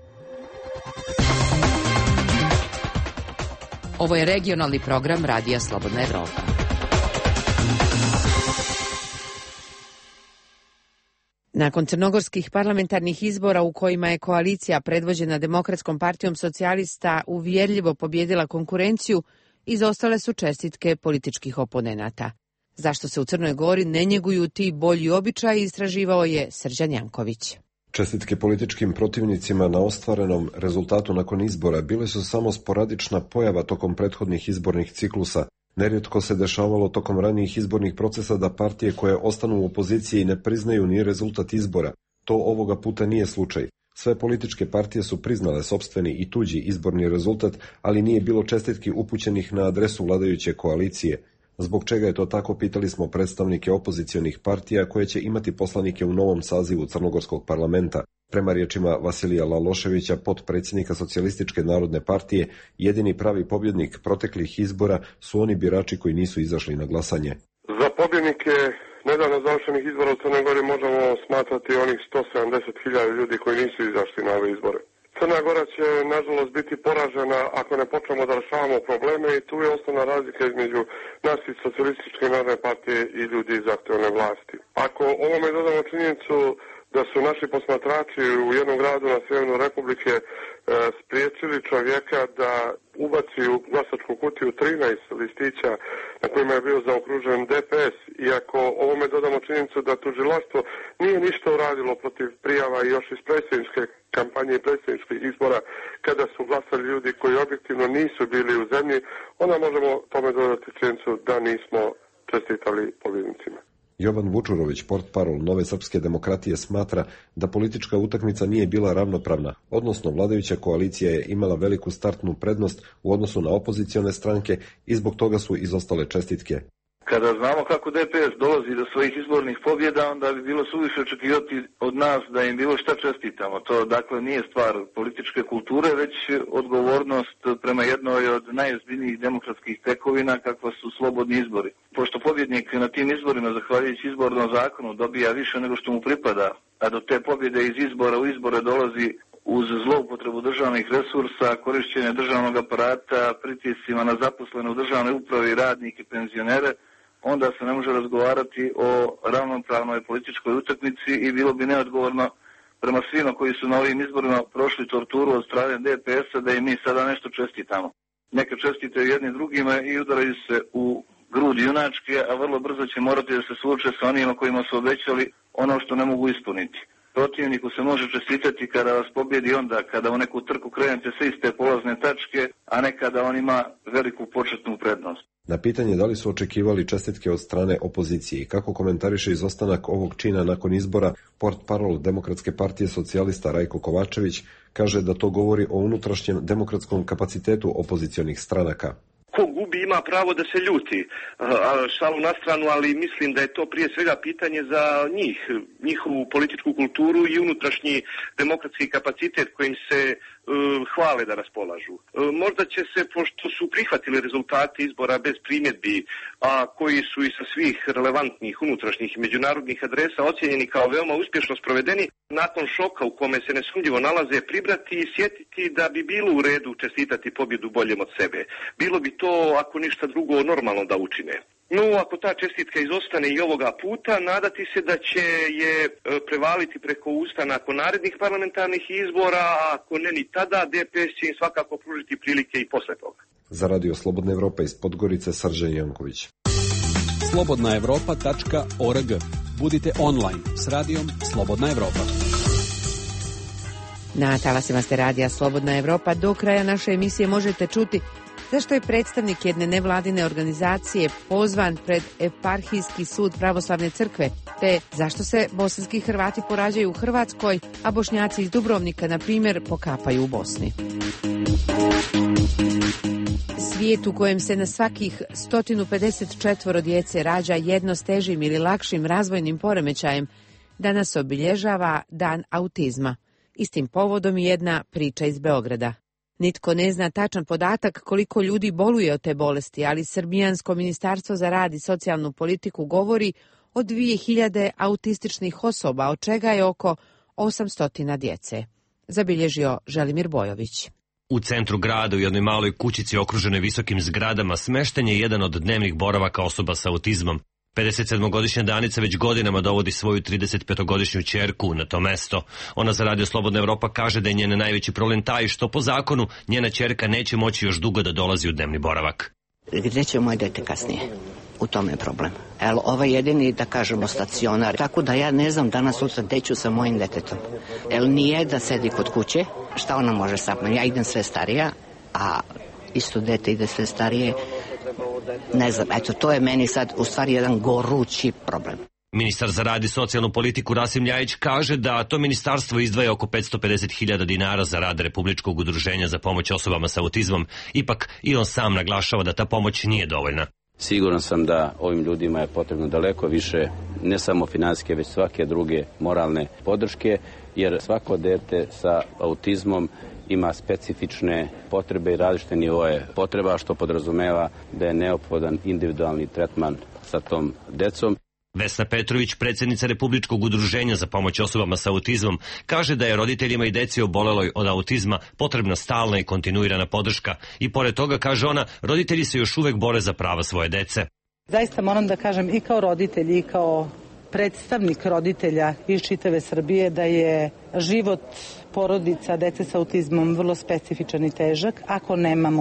Ovo je regionalni program Radija Slobodna Evropa. Nakon crnogorskih parlamentarnih izbora u kojima je koalicija predvođena Demokratskom partijom socijalista uvjerljivo pobjedila konkurenciju, izostale su čestitke političkih oponenata. Zašto se u Crnoj Gori ne njeguju ti bolji običaji, istraživao je Srđan Janković. Čestitke političkim protivnicima na ostvarenom rezultatu nakon izbora bile su samo sporadična pojava tokom prethodnih izbornih ciklusa. Nerijetko se dešavalo tokom ranijih izbornih procesa da partije koje ostanu u opoziciji ne priznaju ni rezultat izbora. To ovoga puta nije slučaj. Sve političke partije su priznale sopstveni i tuđi izborni rezultat, ali nije bilo čestitki upućenih na adresu vladajuće koalicije. Zbog čega je to tako, pitali smo predstavnike opozicionih partija koje će imati poslanike u novom sazivu Crnogorskog parlamenta. Prema riječima Vasilija Laloševića, potpredsjednika Socijalističke narodne partije, jedini pravi pobjednik proteklih izbora su oni birači koji nisu izašli na glasanje. Za pobjednike nedavno završenih izbora u Crnoj Gori možemo smatrati onih 170.000 ljudi koji nisu izašli na ove izbore. Crna Gora će, nažalost, biti poražena ako ne počnemo da rešavamo probleme i tu je osnovna razlika između nas i Socijalističke narodne partije i ljudi iz aktualne vlasti. Ako ovome dodamo činjenicu da su naši posmatrači u jednom gradu na severu Republike spriječili čovjeka da ubaci u glasačku kutiju 13 listića na kojima je bio zaokružen DPS, i ako ovome dodamo činjenicu da tužilaštvo nije ništa uradilo protiv prijava još iz predsjedničke kampanje i predsjedničkih izbora kada su glasali ljudi koji objektivno nisu bili u zemlji, onda možemo tome dodati činjenicu da nismo čestitali pobjednicima. Jovan Vučurović, portparol Nove srpske demokratije, smatra da politička utakmica nije bila ravnopravna, odnosno vladajuća koalicija je imala veliku startnu prednost u odnosu na opozicione stranke i zbog toga su izostale čestitke. Kada znamo kako DPS dolazi do svojih izbornih pobjeda, onda bi bilo suviše očekivati od nas da im bilo šta čestitamo. To dakle nije stvar političke kulture, već odgovornost prema jednoj od najozbiljnijih demokratskih tekovina kakva su slobodni izbori. Pošto pobjednik na tim izborima, zahvaljujući izbornom zakonu, dobija više nego što mu pripada, a do te pobjede iz izbora u izbore dolazi uz zloupotrebu državnih resursa, korišćenje državnog aparata, pritiscima na zaposlene u državnoj upravi, radnike, penzionere, onda se ne može razgovarati o ravnopravnoj političkoj utakmici i bilo bi neodgovorno prema svima koji su na ovim izborima prošli torturu od strane DPS-a da im mi sada nešto čestitamo. Neka čestitaju jedni drugima i udaraju se u grudi junačke, a vrlo brzo će morati da se suoče sa onima kojima su obećali ono što ne mogu ispuniti. Protivniku se može čestitati kada vas pobjedi onda kada u neku trku krenete sa iste polazne tačke, a ne kada on ima veliku početnu prednost. Na pitanje da li su očekivali čestitke od strane opozicije i kako komentariše izostanak ovog čina nakon izbora, portparol Demokratske partije socijalista Rajko Kovačević kaže da to govori o unutrašnjem demokratskom kapacitetu opozicionih stranaka. Ko gubi ima pravo da se ljuti, šalu na stranu, ali mislim da je to prije svega pitanje za njih, njihovu političku kulturu i unutrašnji demokratski kapacitet kojim se hvale da raspolažu. Možda će se, pošto su prihvatili rezultate izbora bez primjedbi, a koji su i sa svih relevantnih unutrašnjih i međunarodnih adresa ocjenjeni kao veoma uspješno sprovedeni, nakon šoka u kome se nesumnjivo nalaze, pribrati i sjetiti da bi bilo u redu čestitati pobjedu boljem od sebe. Bilo bi to, ako ništa drugo, normalno da učine. No, ako ta čestitka izostane i ovoga puta, nadati se da će je prevaliti preko usta nakon narednih parlamentarnih izbora, a ako ne ni tada, DPS će im svakako pružiti prilike i posle toga. Za Radio Slobodna Evropa iz Podgorice, Srđan Janković. slobodnaevropa.org. Budite online s radijom Slobodna Evropa. Na talasima ste Radija Slobodna Evropa. Do kraja naše emisije možete čuti zašto je predstavnik jedne nevladine organizacije pozvan pred Eparhijski sud Pravoslavne crkve, te zašto se bosanski Hrvati porađaju u Hrvatskoj, a Bošnjaci iz Dubrovnika, na primjer, pokapaju u Bosni. Svijet u kojem se na svakih 154 djece rađa jedno s težim ili lakšim razvojnim poremećajem, danas obilježava Dan autizma. Istim povodom jedna priča iz Beograda. Nitko ne zna tačan podatak koliko ljudi boluje od te bolesti, ali Srbijansko ministarstvo za rad i socijalnu politiku govori o 2000 autističnih osoba, od čega je oko 800 djece. Zabilježio Želimir Bojović. U centru grada, u jednoj maloj kućici okruženoj visokim zgradama, smešten je jedan od dnevnih boravaka osoba sa autizmom. 57-godišnja Danica već godinama dovodi svoju 35-godišnju ćerku na to mesto. Ona za Radio Slobodna Evropa kaže da je njen najveći problem taj što po zakonu njena ćerka neće moći još dugo da dolazi u dnevni boravak. Gdje će moje dete kasnije? U tome je problem. Ovo je jedini, da kažemo, stacionar. Tako da ja ne znam danas sutra gde ću sa mojim detetom. Nije da sedi kod kuće. Šta ona može sa mnom? Ja idem sve starija, a isto dete ide sve starije. Ne znam, to je meni sad u stvari jedan gorući problem. Ministar za rad i socijalnu politiku Rasim Ljajić kaže da to ministarstvo izdvaja oko 550.000 dinara za rad Republičkog udruženja za pomoć osobama sa autizmom. Ipak i on sam naglašava da ta pomoć nije dovoljna. Siguran sam da ovim ljudima je potrebno daleko više, ne samo finansijske, već svake druge moralne podrške, jer svako dete sa autizmom ima specifične potrebe i različite nivoje potreba, što podrazumeva da je neophodan individualni tretman sa tom decom. Vesna Petrović, predsjednica Republičkog udruženja za pomoć osobama sa autizmom, kaže da je roditeljima i deci oboleloj od autizma potrebna stalna i kontinuirana podrška i pored toga, kaže ona, roditelji se još uvek bore za prava svoje dece. Zaista moram da kažem i kao roditelj i kao predstavnik roditelja iz čitave Srbije da je život porodica dece sa autizmom vrlo specifičan i težak ako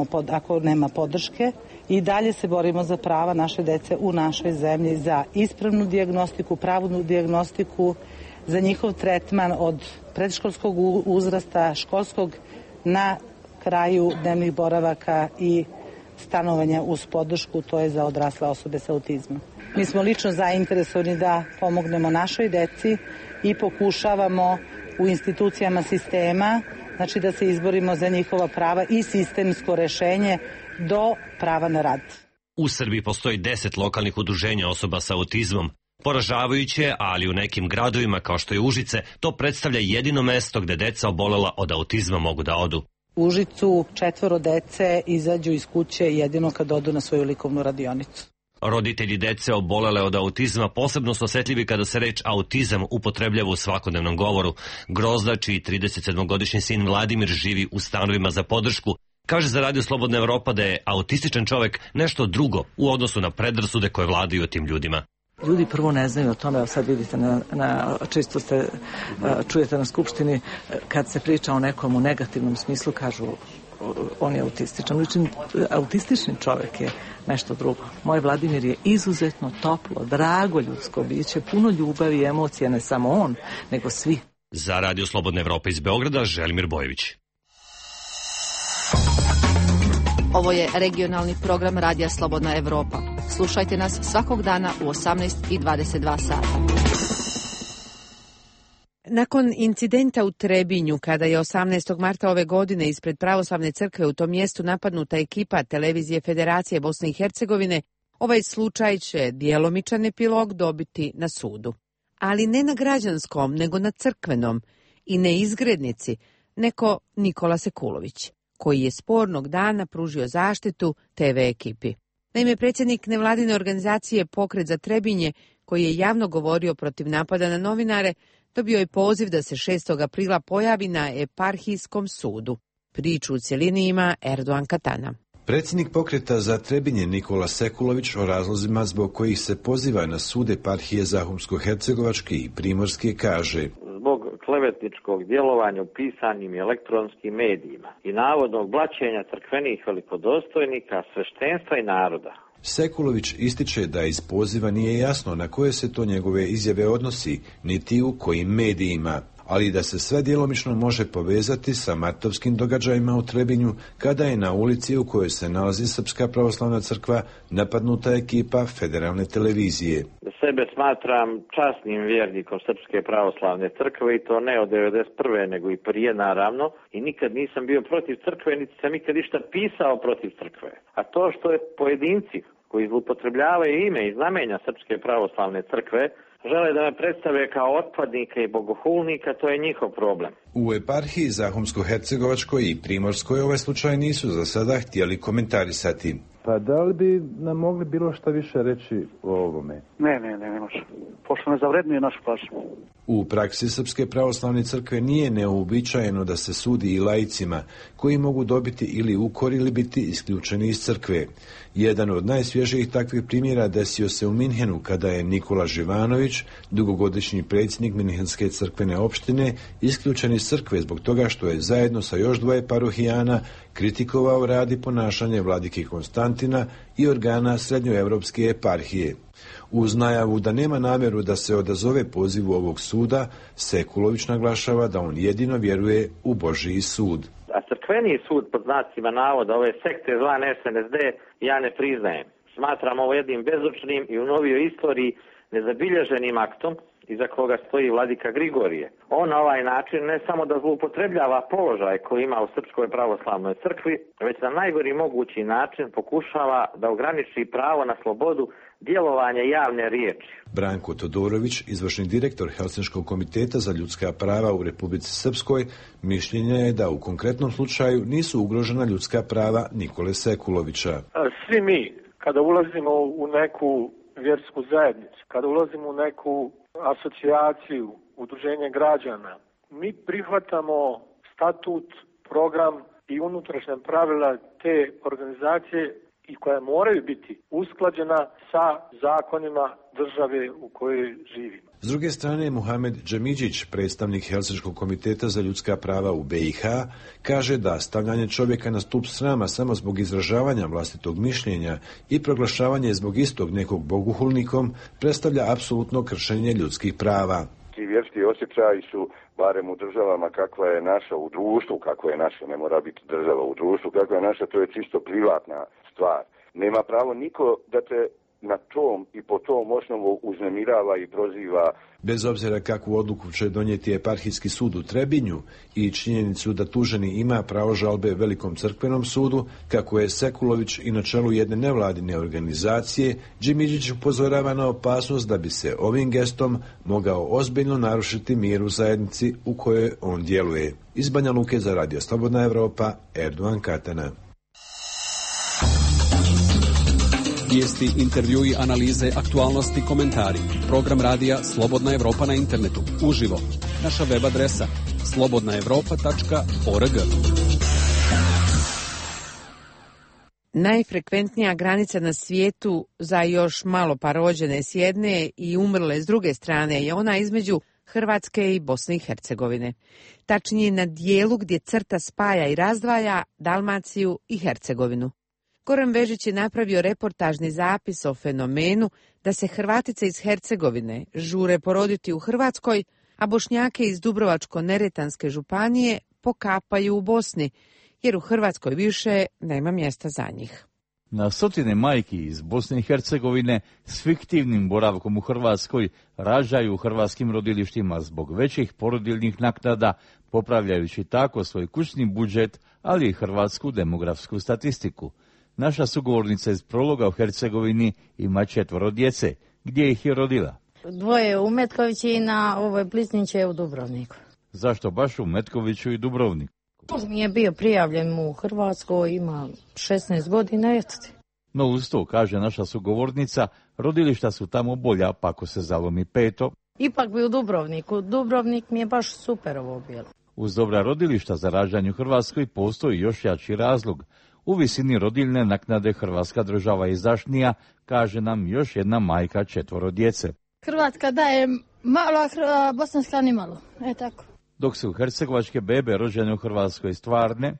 nema podrške. I dalje se borimo za prava naše dece u našoj zemlji, za ispravnu dijagnostiku, pravu dijagnostiku, za njihov tretman od predškolskog uzrasta, školskog, na kraju dnevnih boravaka i stanovanja uz podršku, to je za odrasle osobe sa autizmom. Mi smo lično zainteresovani da pomognemo našoj deci i pokušavamo u institucijama sistema, znači da se izborimo za njihova prava i sistemsko rešenje do prava na rad. U Srbiji postoji 10 lokalnih udruženja osoba sa autizmom. Poražavajuće, ali u nekim gradovima kao što je Užice, to predstavlja jedino mesto gde deca obolela od autizma mogu da odu. U Užicu 4 dece izađu iz kuće jedino kad odu na svoju likovnu radionicu. Roditelji dece obolele od autizma posebno su osetljivi kada se reč autizam upotrebljava u svakodnevnom govoru. Grozda, čiji 37-godišnji sin Vladimir živi u stanovima za podršku, kaže za Radio Slobodna Evropa da je autističan čovek nešto drugo u odnosu na predrasude koje vladaju o tim ljudima. Ljudi prvo ne znaju o tome, evo sad vidite, čisto čujete na skupštini, kad se priča o nekom u negativnom smislu, kažu on je autističan. Autistični čovek je nešto drugo. Moj Vladimir je izuzetno toplo, drago ljudsko biće, puno ljubavi i emocija, ne samo on, nego svi. Za Radio Slobodna Evropa iz Beograda, Želimir Bojović. Ovo je regionalni program Radija Slobodna Evropa. Slušajte nas svakog dana u 18:22 sata. Nakon incidenta u Trebinju, kada je 18. marta ove godine ispred Pravoslavne crkve u tom mjestu napadnuta ekipa Televizije Federacije Bosne i Hercegovine, ovaj slučaj će djelomičan epilog dobiti na sudu. Ali ne na građanskom, nego na crkvenom i ne izgrednici, neko Nikola Sekulović, koji je spornog dana pružio zaštitu TV ekipi. Naime, predsjednik nevladine organizacije Pokret za Trebinje, koji je javno govorio protiv napada na novinare, dobio je poziv da se 6. aprila pojavi na eparhijskom sudu. Priču u cjelini ima Erdogan Katana. Predsjednik Pokreta za Trebinje Nikola Sekulović o razlozima zbog kojih se poziva na sud eparhije Zahumsko-Hercegovačke i Primorske kaže: zbog klevetničkog djelovanja u pisanim i elektronskim medijima i navodnog blaćenja crkvenih velikodostojnika, sveštenstva i naroda. Sekulović ističe da iz poziva nije jasno na koje se to njegove izjave odnosi, niti u kojim medijima, ali da se sve djelomično može povezati sa martovskim događajima u Trebinju, kada je na ulici u kojoj se nalazi Srpska pravoslavna crkva napadnuta ekipa Federalne televizije. Sebe smatram časnim vjernikom Srpske pravoslavne crkve i to ne od 1991. nego i prije naravno, i nikad nisam bio protiv crkve, niti sam ikad išta pisao protiv crkve. A to što je pojedinci koji zloupotrebljavaju ime i znamenja Srpske pravoslavne crkve žele da me predstave kao otpadnika i bogohulnika, to je njihov problem. U eparhiji Zahumsko-hercegovačkoj i Primorskoj ovaj slučaj nisu za sada htjeli komentarisati. Pa da li bi nam mogli bilo šta više reći o ovome? Ne može. Pošto ne zavrednuje našu pažnju. U praksi Srpske pravoslavne crkve nije neuobičajeno da se sudi i laicima koji mogu dobiti ili ukor ili biti isključeni iz crkve. Jedan od najsvježijih takvih primjera desio se u Minhenu kada je Nikola Živanović, dugogodišnji predsjednik Minhenske crkvene opštine, isključen iz crkve zbog toga što je zajedno sa još dvoje parohijana kritikovao rad i ponašanje vladike Konstantina i organa srednjoevropske eparhije. Uz najavu da nema namjeru da se odazove pozivu ovog suda, Sekulović naglašava da on jedino vjeruje u Božji sud. A crkveni sud pod znacima navoda ove sekte zla SNSD ja ne priznajem. Smatram ovo jednim bezučnim i u novijoj istoriji nezabilježenim aktom iza koga stoji vladika Grigorije. On na ovaj način ne samo da zloupotrebljava položaj koji ima u Srpskoj pravoslavnoj crkvi, već na najgori mogući način pokušava da ograniči pravo na slobodu djelovanja javne riječi. Branko Todorović, izvršni direktor Helsinškog komiteta za ljudska prava u Republici Srpskoj, mišljenja je da u konkretnom slučaju nisu ugrožena ljudska prava Nikole Sekulovića. Svi mi, kada ulazimo u neku vjersku zajednicu, kada ulazimo u neku asocijaciju, udruženje građana, mi prihvatamo statut, program i unutrašnja pravila te organizacije i koja moraju biti usklađena sa zakonima države u kojoj živimo. S druge strane, Muhamed Džemidžić, predstavnik Helsinškog komiteta za ljudska prava u BiH, kaže da stavljanje čovjeka na stup srama samo zbog izražavanja vlastitog mišljenja i proglašavanje zbog istog nekog boguhulnikom predstavlja apsolutno kršenje ljudskih prava. Ti vjerski osjećaji su, barem u državama kakva je naša, u društvu kakva je naša, ne mora biti država, u društvu kakva je naša, to je čisto privatna stvar. Nema pravo niko da te na tom i po tom osnovu uznemirava i proziva. Bez obzira kakvu odluku će donijeti eparhijski sud u Trebinju i činjenicu da tuženi ima pravo žalbe Velikom crkvenom sudu, kako je Sekulović i na čelu jedne nevladine organizacije, Džimidžić upozorava na opasnost da bi se ovim gestom mogao ozbiljno narušiti mir u zajednici u kojoj on djeluje. Iz Banja Luke za Radio Slobodna Evropa, Erdogan Katana. Vijesti, intervjui, analize, aktualnosti, komentari. Program radija Slobodna Evropa na internetu. Uživo. Naša web adresa slobodnaevropa.org. Najfrekventnija granica na svijetu za još malo pa rođene s jedne i umrle s druge strane je ona između Hrvatske i Bosne i Hercegovine. Tačnije na dijelu gdje crta spaja i razdvaja Dalmaciju i Hercegovinu. Goran Vežić je napravio reportažni zapis o fenomenu da se Hrvatice iz Hercegovine žure poroditi u Hrvatskoj, a Bošnjake iz Dubrovačko-neretanske županije pokapaju u Bosni, jer u Hrvatskoj više nema mjesta za njih. Na stotine majki iz Bosne i Hercegovine s fiktivnim boravkom u Hrvatskoj rađaju u hrvatskim rodilištima zbog većih porodiljnih naknada, popravljajući tako svoj kućni budžet, ali i hrvatsku demografsku statistiku. Naša sugovornica iz Prologa u Hercegovini ima 4 djece. Gdje ih je rodila? 2 u Metkoviću i na blizniće u Dubrovniku. Zašto baš u Metkoviću i Dubrovniku? Mi je bio prijavljen u Hrvatskoj, ima 16 godina, eto ti. No uz to, kaže naša sugovornica, rodilišta su tamo bolja, pa ako se zalomi 5. Ipak bi u Dubrovniku. Dubrovnik mi je baš super ovo bilo. Uz dobra rodilišta za rađanje u Hrvatskoj postoji još jači razlog. U visini rodiljne naknade Hrvatska država izdašnija, kaže nam još jedna majka 4 djece. Hrvatska daje malo, a bosanska ni malo. Tako. Dok su hercegovačke bebe rođene u Hrvatskoj stvarne,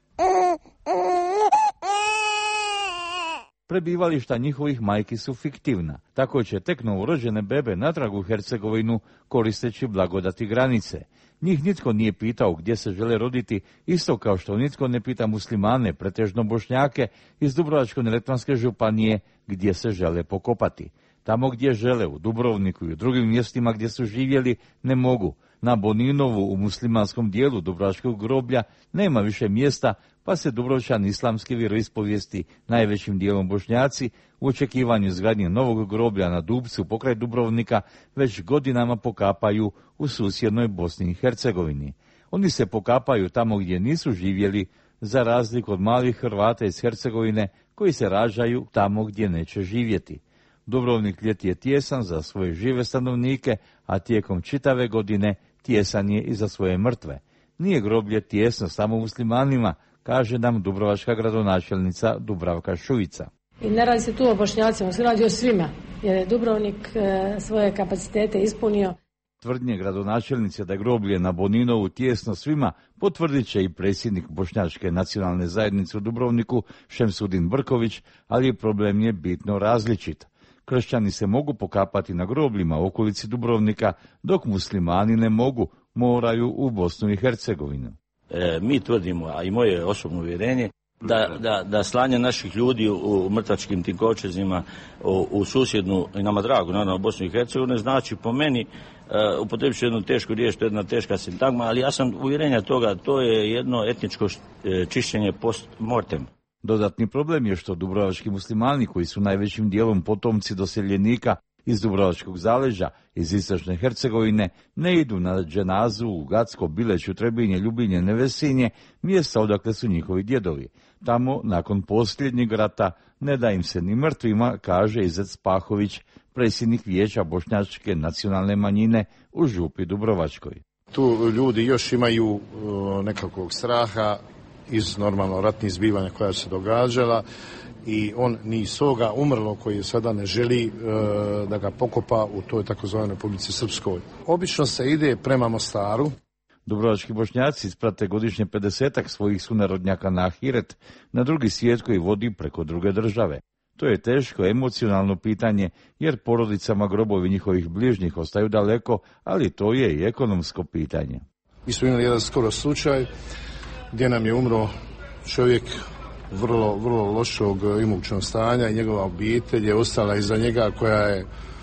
prebivališta njihovih majki su fiktivna. Tako će tek novorođene bebe natrag u Hercegovinu koristeći blagodati granice. Njih nitko nije pitao gdje se žele roditi, isto kao što nitko ne pita muslimane, pretežno Bošnjake iz Dubrovačko-neretvanske županije, gdje se žele pokopati. Tamo gdje žele, u Dubrovniku i u drugim mjestima gdje su živjeli, ne mogu. Na Boninovu u muslimanskom dijelu Dubrovačkog groblja nema više mjesta, pa se Dubrovčani islamske vjeroispovijesti, najvećim dijelom Bošnjaci, u očekivanju izgradnje novog groblja na Dubcu pokraj Dubrovnika već godinama pokapaju u susjednoj Bosni i Hercegovini. Oni se pokapaju tamo gdje nisu živjeli, za razliku od malih Hrvata iz Hercegovine koji se rađaju tamo gdje neće živjeti. Dubrovnik ljeti je tijesan za svoje žive stanovnike, a tijekom čitave godine tijesan je i za svoje mrtve. Nije groblje tijesno samo muslimanima, kaže nam dubrovačka gradonačelnica Dubravka Šuica. I ne radi se tu o Bošnjacima, se radi o svima, jer je Dubrovnik svoje kapacitete ispunio. Tvrdnje gradonačelnice da je groblje na Boninovu tijesno svima potvrdit će i predsjednik Bošnjačke nacionalne zajednice u Dubrovniku Šemsudin Brković, ali problem je bitno različit. Kršćani se mogu pokapati na grobljima u okolici Dubrovnika, dok muslimani ne mogu, moraju u Bosnu i Hercegovinu. Mi tvrdimo, a i moje osobno uvjerenje, da slanje naših ljudi u mrtvačkim tim kovčezima u susjednu, i nama dragu, naravno, Bosnu i Hercegovinu, znači po meni, upotrebit ću jednu tešku riječ, to je jedna teška sintagma, ali ja sam uvjerenja toga, to je jedno etničko čišćenje post mortem. Dodatni problem je što dubrovački muslimani, koji su najvećim dijelom potomci doseljenika iz Dubrovačkog zaleđa, iz istočne Hercegovine, ne idu na dženazu u Gacko, Bileću, Trebinje, Ljubinje, Nevesinje, mjesta odakle su njihovi djedovi. Tamo, nakon posljednjeg rata, ne da im se ni mrtvima, kaže Izet Spahović, predsjednik Vijeća Bošnjačke nacionalne manjine u Župi Dubrovačkoj. Tu ljudi još imaju nekakvog straha iz normalno ratnih zbivanja koja se događala i on ni svoga umrlo koji sada ne želi da ga pokopa u toj takozvanoj Republici Srpskoj. Obično se ide prema Mostaru. Dubrovački Bošnjaci isprate godišnje 50-ak svojih sunarodnjaka na ahiret, na drugi svijet koji vodi preko druge države. To je teško emocionalno pitanje, jer porodicama grobovi njihovih bližnjih ostaju daleko, ali to je i ekonomsko pitanje. Mi smo imali jedan skoro slučaj gdje nam je umro čovjek vrlo lošog imućnog stanja i njegova obitelj je ostala iza njega koja je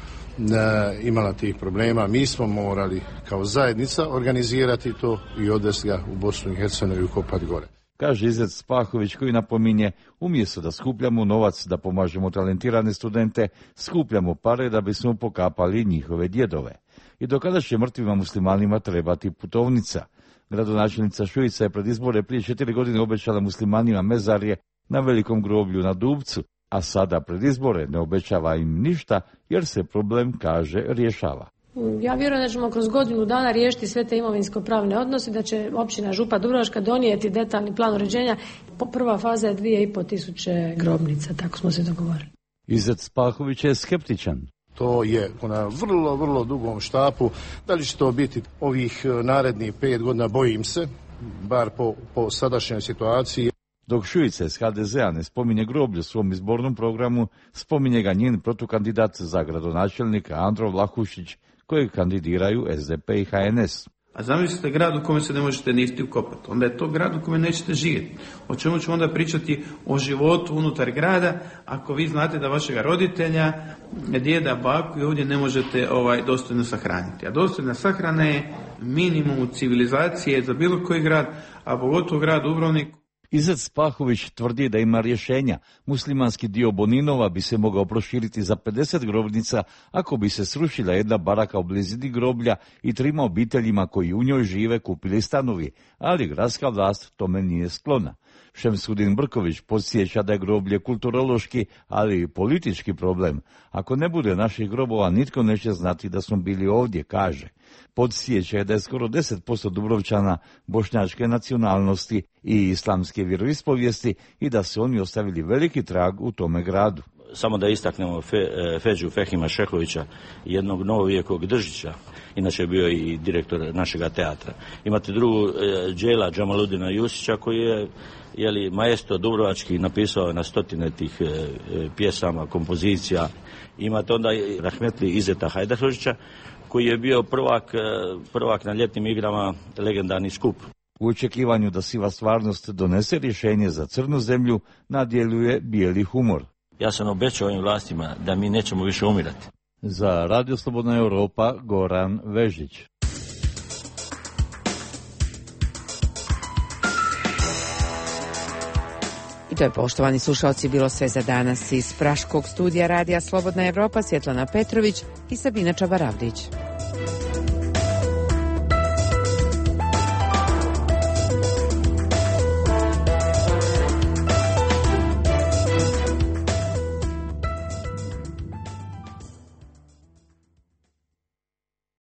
imala tih problema. Mi smo morali kao zajednica organizirati to i odvesti ga u Bosnu i Hercegovinu i ukopati gore. Kaže Izet Spahović, koji napominje, umjesto da skupljamo novac da pomažemo talentirane studente, skupljamo pare da bismo pokapali njihove djedove. I do kada će mrtvima muslimanima trebati putovnica? Gradonačelnica Šuica je pred izbore prije 4 godine obećala muslimanima mezarje na velikom groblju na Dubcu, a sada pred izbore ne obećava im ništa jer se problem, kaže, rješava. Ja vjerujem da ćemo kroz godinu dana riješiti sve te imovinsko-pravne odnose, da će općina Župa Dubrovačka donijeti detaljni plan uređenja. Prva faza je 2.500 grobnica, tako smo se dogovorili. Izet Spahović je skeptičan. To je na vrlo dugom štapu. Da li će to biti ovih narednih 5 godina, bojim se, bar po sadašnjoj situaciji. Dok Šuica iz HDZ-a ne spominje groblje u svom izbornom programu, spominje ga njen protukandidat za gradonačelnika Andro Vlahušić, kojeg kandidiraju SDP i HNS. A zamislite grad u kome se ne možete niti ukopati. Onda je to grad u kome nećete živjeti. O čemu ću onda pričati o životu unutar grada ako vi znate da vašega roditelja, djeda, baku i ovdje ne možete dostojno sahraniti. A dostojna sahrana je minimum civilizacije za bilo koji grad, a pogotovo grad Dubrovnik. Izet Spahović tvrdi da ima rješenja. Muslimanski dio Boninova bi se mogao proširiti za 50 grobnica ako bi se srušila jedna baraka u blizini groblja i 3 obiteljima koji u njoj žive kupili stanovi, ali gradska vlast tome nije sklona. Šemsudin Brković podsjeća da je groblje kulturološki, ali i politički problem. Ako ne bude naših grobova, nitko neće znati da smo bili ovdje, kaže. Podsjeća da je skoro 10% Dubrovčana bošnjačke nacionalnosti i islamske vjeroispovijesti i da su oni ostavili veliki trag u tome gradu. Samo da istaknemo Feđu Fehima Šehovića, jednog novovijekog Držića, inače je bio i direktor našega teatra. Imate drugu Đela Džamaludina Jusića koji je maestro dubrovački, napisao na stotine tih pjesama, kompozicija. Imate onda i rahmetli Izeta Hajdahovića koji je bio prvak na ljetnim igrama, legendarni skup. U očekivanju da siva stvarnost donese rješenje za crnu zemlju, nadjeluje bijeli humor. Ja sam obećao ovim vlastima da mi nećemo više umirati. Za Radio Slobodna Europa, Goran Vežić. I to je, poštovani slušalci, bilo sve za danas. Iz Praškog studija Radija Slobodna Evropa Svjetlana Petrović i Sabina Čabaravdić.